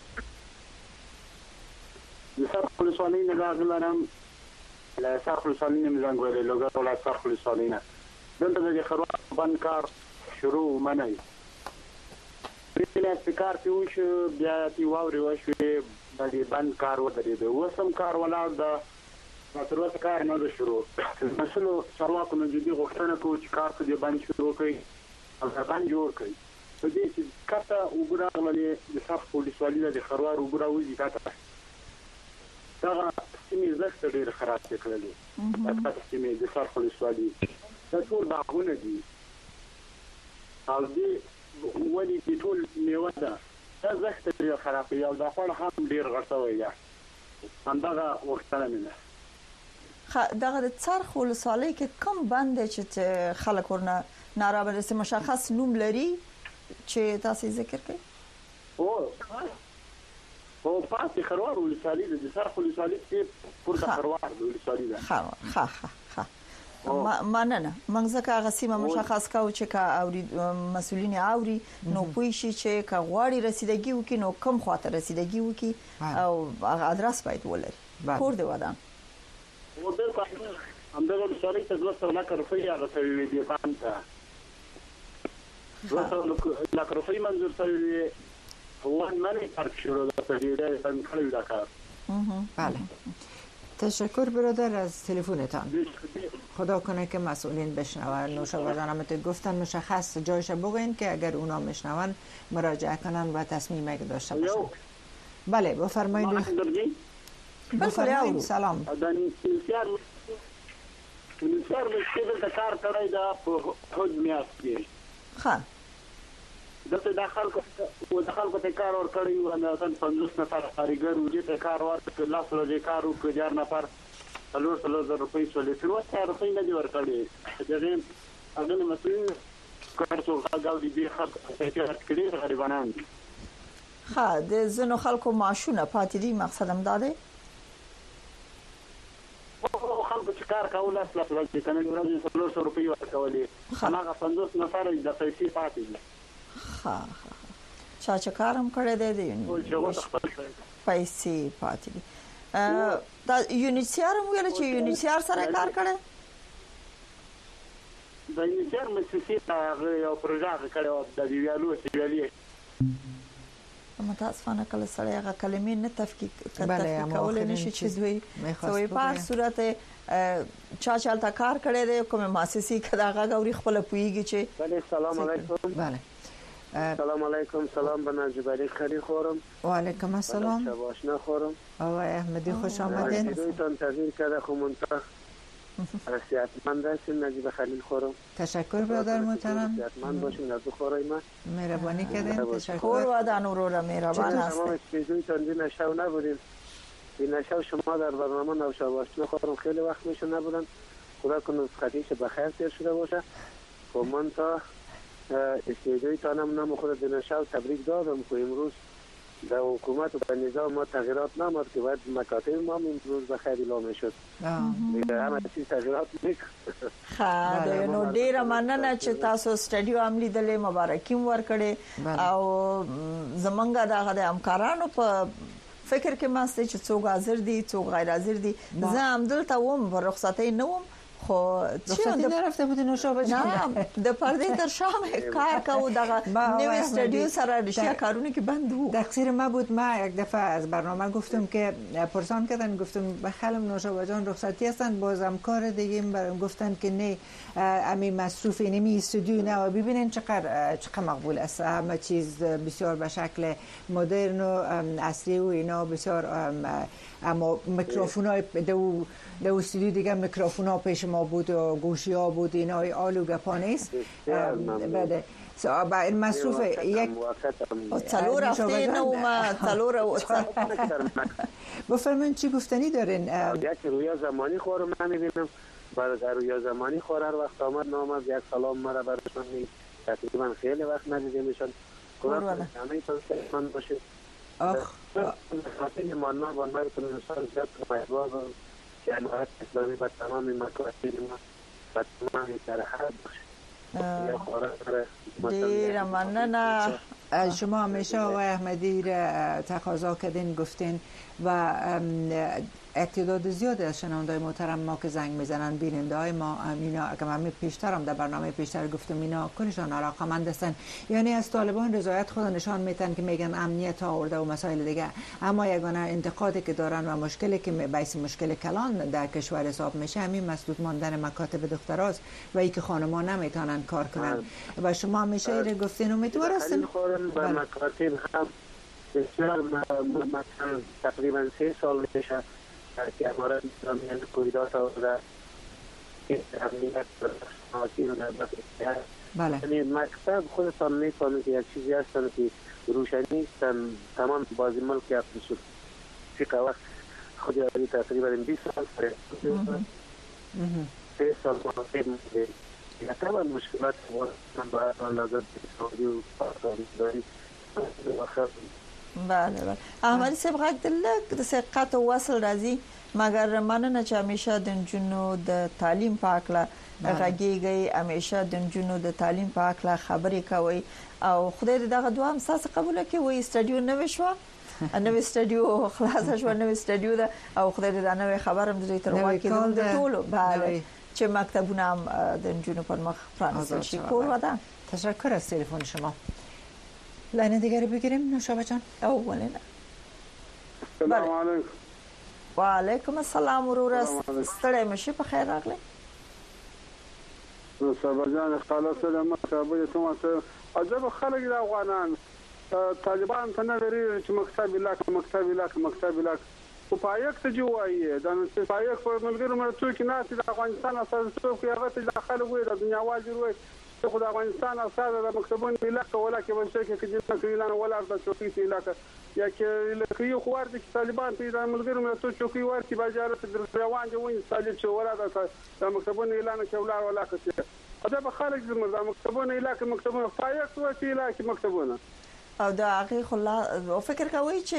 لسر خلصانین راغلرم لسر خلصانین میزنگ ولی لگه لسر خلصانینه دلته د خروان بند کار شروع منی درې میاشتې کار پیو شو بیا تی واوري وشوې د بند کار ودرېد وسم کار ولاړ د تر اوسه کار نه شروع مسلو چارواکو نه جدي غوښتنه کوي چې کار په دې باندې شروع کړي او دا باندې جوړ کړي په دې چې کته وګورغلې د صف پولیسوالي د خروار وګراوي کته دا سیمې زښت ډېر خراب کړلې دا سیمې د صف پولیسوالي دا ټول باغونه دي او دې ولې د ټول میوه ده دا زښت ډېر خراب یو دا خپل هم ډېر غړسوي یا همدغه وختونه نه دغه د څرخ ولسوالۍ کې کم بند چې خلک ورنه نارابه سي مشخص نوم لري چې تاسو ذکر کړئ او پاتې خروار ولسوالۍ د څرخ ولسوالۍ کې پورته خروار ولسوالۍ ده ها مننه منځ کا غسیمه مشخص کاو چې کا اوري مسولین اوري نو پوي شي چې کا غواړي رسیدګي وکي نو کم خاطر رسیدګي وکي او ادرس باید ولري کور دی ودان و دې همدغه ولسوالۍ ته 200 لک روپۍ هغه شوی دی باندې 200 لک روپۍ منظور شوی هو نه پارک شروع ده دې باندې کړی دا کار بله تشکر برادر از تلفنتان خدا کنه که مسئولین بشنون نوشابه‌جان هم گفتن مشخص جایش بگوین که اگر اونا میشنون مراجعه کنن و تصمیمی که داشته باشن بله بفرمایید بفرمایید سلام انسیار مشکل کار کړی دا په حد میاشت کې ها دلته داخل کو ته کار ور کړی و نه 50 نفر کاریګر وجه ته کار ورته لاس له کار او 1000 نفر 300,000 روپۍ سولې تر اوسه روپۍ نه دی ور کړی دغه اغه مسؤل کار څو غاړي دی خط احتیاط کړی غریبانان ها د زنو خلکو معاشونه پاتې دي مقصد هم دا دی خلکو چې کار کول اصله ولې کنه ورځې 300 روپۍ ورکولې هغه 50 نفر د پیسې پاتې دي ها چې کارم کړی دی پیسې پاتې دي دا یونیسیار ویل چې یونیسیار سره کار کړی د یونیسیار مؤسسې یو پروژه کړو د ویالو سیالي متاسفانه کله سره هغه کلمې نه تفکیک کول نشي چې دوی سوې په صورت چا چالتا کار کړی دی کومه مؤسسې کداغه غوري خپل پویږي چې بله سلام علیکم بله سلام علیکم سلام بنا جباری خری خورم و علیکم السلام شباشنا خورم آقای احمدی خوش آمدین دویتان تغییر کرده خمونتا سیادمند هستیم نجیب خلیل خورم تشکر برادر محترم سیادمند باشیم نزو خورای من مهربانی کردین تشکر و دانورو را مهربان هستیم تمام اسپیدویتان دی نشو نبودیم دی نشو شما در برنامه نوشاباشنا خورم خیلی وقت میشه نبودن خدا کنه خطیش بخیر تیر شده باشه خمونتا استعدادتان هم نمخورد به نشو تبریک دادم که امروز در حکومت و در نظام ما تغییرات نماد که باید مکاتب ما امروز به خیر اعلام شد همه چیز تغییرات میکنه خا نو ډیره مننه چې تاسو سټډیو عملی دلې مبارکیم ورکړي او زمونږ دغه د همکارانو په فکر کې ماسته چې څوک حاضر دي څوک غیر حاضر دي زه هم دلته وم په رخصتۍ نه وم خو رخصتی نرفته بودی نوشابه نه د پردې تر شام کار کوو دغه نیو استودیو سره رشته کارونه که بند بود تقصیر ما بود ما یک دفعه از برنامه گفتم که پرسان کردن گفتم بخلم نوشابه جان رخصتی هستن بازم کار دیگه برام گفتن که نه امی مصروف اینمی استودیو نه و ببینین چقدر مقبول است همه چیز بسیار به شکل مدرن و عصری و اینا بسیار اما میکروفونای دو استودیو دیگه میکروفونا پیش ما بود و گوشی ها بود اینا آلو گپا نیست بله این مصروف یک تلور هفته نوم تلور بفرمایید چی گفتنی دارین یک رویا زمانی خورم من میبینم برای رویا زمانی خور هر وقت آمد نامد یک سلام مرا برشان می تقریبا خیلی وقت ندیدیمشان خدا همه من باشه خاطر مانا بانمای کنونسان زیاد کمایدوار جماعت اسلامی با تمام مکاتب ما با تمام سرحد دیر مننه شما همیشه آقای احمدی را تقاضا کردین گفتین و تعداد زیادی از شنوندای محترم ما که زنگ میزنن، بیننده‌های ما، اینا اگه من پیشترم در برنامه پیشتر گفتم اینا کلشان علاقه‌مند هستن، یعنی از طالبان رضایت خود نشان میدن که میگن امنیت آورده و مسائل دیگه، اما یگانه انتقادی که دارن و مشکلی که باعث مشکل کلان در کشور حساب میشه همین مسدود ماندن مکاتب دختراست و اینکه خانم‌ها نمیتونن کار کنن و شما همیشه گفتین امیدوار هستین به مکاتب هم بسیار مثلا تقریبا 3 سال میشه که امارات اسلامی کویدات آورده که امنیت شناسی رو در بسیار یعنی مکتب خودتان میفهمید که یک چیزی هستن که روشنی هستن تمام بازی ملک اپن شد فقه وقت خود یاری تقریبا 20 سال 3 سال مناسب میده یا طبعا مشکلات من باید لازم سعودی و پاکستانی داری بله احمدی صاحب غږ د لږ د ثقت او وصل راځي مګر مننه چې همیشه د نجونو د تعلیم په اړه غږیږي، همیشه د نجونو د تعلیم په اړه خبرې کوي او خدای دې دغه دوام ساس قبول کړي. وې سټډیو نوې شو، نوې سټډیو خلاص شو، نوې سټډیو ده او خدای دې دا نوې خبر هم دې تر واکې د ټولو بله چې مکتبونه هم د نجونو پر مخ پرانیستل شي. کور ودا تشکر از تلفن شما. لاین دیگری بگیریم نوشابه جان. اولا سلام علیکم. و علیکم السلام ورور ستړی مشي په خیر راغلی. نوشابه جان خلاص سلام شابه ته عجب خلک د افغانان طالبان ته نه لري چې مکتب لاک او پایک ته جوایي دا نو پایک په ملګرو مرتو کې ناس د افغانستان اساس څوک هغه ته داخله وي د دنیا واجب خود افغانستان اساس د مکتبونو علاقه ولا کې بنشي کې چې تقریبا ولا د چوکۍ علاقه یا کې یو خوار دي طالبان ته د ملګرو مرتو چوکۍ ورتي بازار ته روان دي وایي طالب چې ولا د مکتبونو اعلان کې ولا کې دا به خلک د مکتبونو علاقه مکتبونو فایق وتی علاقه مکتبونو او دا هغه خلا فکر کوي چې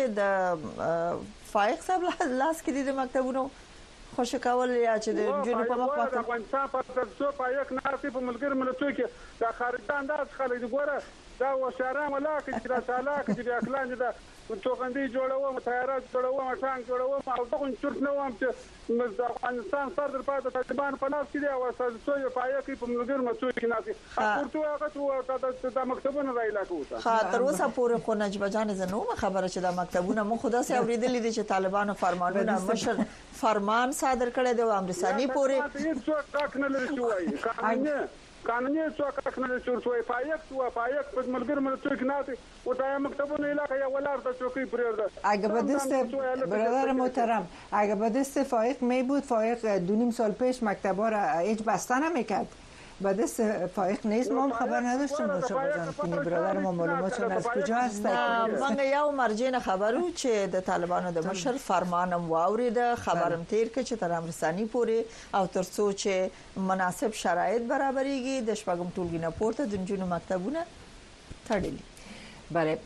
د فایق صاحب لاس کې د مکتبونو خوش کول یا چې د جنوب په مخ د افغانستان په ترڅو پایک ناسي په ملګر ملتونو کې د خارجان د خلک ګوره دا وشاره ملاک چې د سالاک چې د اکلان د توغندي جوړوم تیارات جوړوم ټانک جوړوم او دغه چرت نه وام چې د افغانستان صدر پاتې طالبان په لاس کې دی او تاسو پایک په ملګر ملتونو کې ناسي ورته هغه د مکتبونو راي لاکوته خاطر اوسه پورې خو نجيبه جان زنو خبره چې د مکتبونو مو خدا سي اوریدلې دي چې طالبانو فرمانونه مشر فرمان صادر کړی دی او امرسانی پورې هیڅ حق نه لري چې قانوني څوک حق نه لري چې پایک په ملګر ملتونو کې ناسي او دا مکتبونو علاقه یا ولار د چوکۍ پرېږده. اگه به دست برادر محترم اگه به دست فایق می بود فایق 2.5 سال پیش مکتبا را هیچ بسته نمیکرد. به دست فایق نیست ما خبر نداشتیم که برادر ما معلوماتشون از کجا هست. من یو مرجع خبرو چې د طالبانو د مشر فرمانم واورید خبرم تیر کې چې تر امرسانی پورې او ترڅو چې مناسب شرایط برابرېږي د شپږم ټولګي نه پورته د جنونو مکتبونه تړلي. بله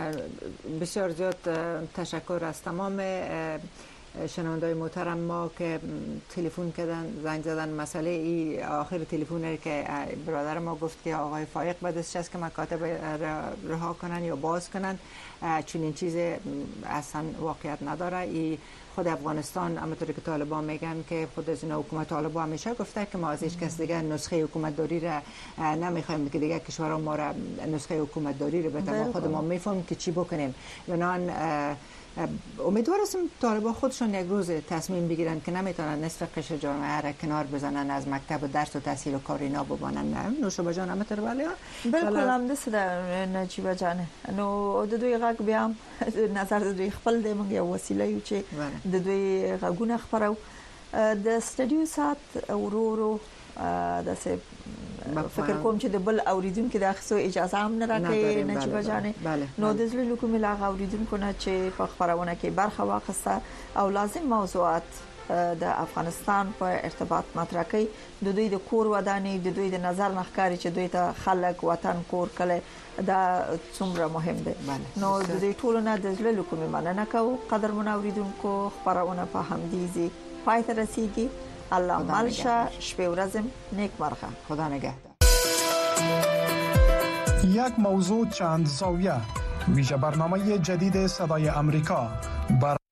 بسیار زیاد تشکر از تمام شنوندای محترم ما که تلفن کردن زنگ زدن. مسئله ای آخر تلفن که برادر ما گفت که آقای فایق بعد از که مکاتب رها کنن یا باز کنن چون این چیز اصلا واقعیت نداره. ای خود افغانستان همونطوری که طالبان میگن که خود از اینا حکومت طالبان همیشه گفته که ما از هیچ کس دیگه نسخه حکومت داری را نمیخوایم که دیگه کشورها ما را نسخه حکومت داری رو بده. ما خود ما میفهمیم که چی بکنیم. بنان امیدوار هستم طالبان خودشون یک روز تصمیم بگیرن که نمیتونن نصف قشر جامعه را کنار بزنن از مکتب و درس و تحصیل و کار اینا ببانن. نوشابه جان هم تر بالیا بالکل هم دست ده نجیبه جانه نو د دوی غږ بیا نظر د دوی خپل دی موږ یو وسیله یو چې د دوی غږونه خبرو د سټډیو سات ورورو د سه فکر کوم چې د بل اوریدونکو د اخصو اجازه هم نه راکړي نجيبه جانه نو د زړه لکه ملا اوریدونکو نه چې په خبرونه کې برخه واخسته او لازم موضوعات د افغانستان په ارتباط مطرح کوي. د دوی د کور ودانې د دوی د نظر نخکاری چې دوی ته خلک وطن کور کله دا څومره مهم دی. نو د دې ټولو نه د زړه لکه مننه کوو. قدرمن اوریدونکو خبرونه په همدیزي پای ته رسیدي. الله مالشه شپه ورځم نیک مرخه. خدا نگهدار. یک موضوع چند زاویه ویژه برنامه جدید صدای امریکا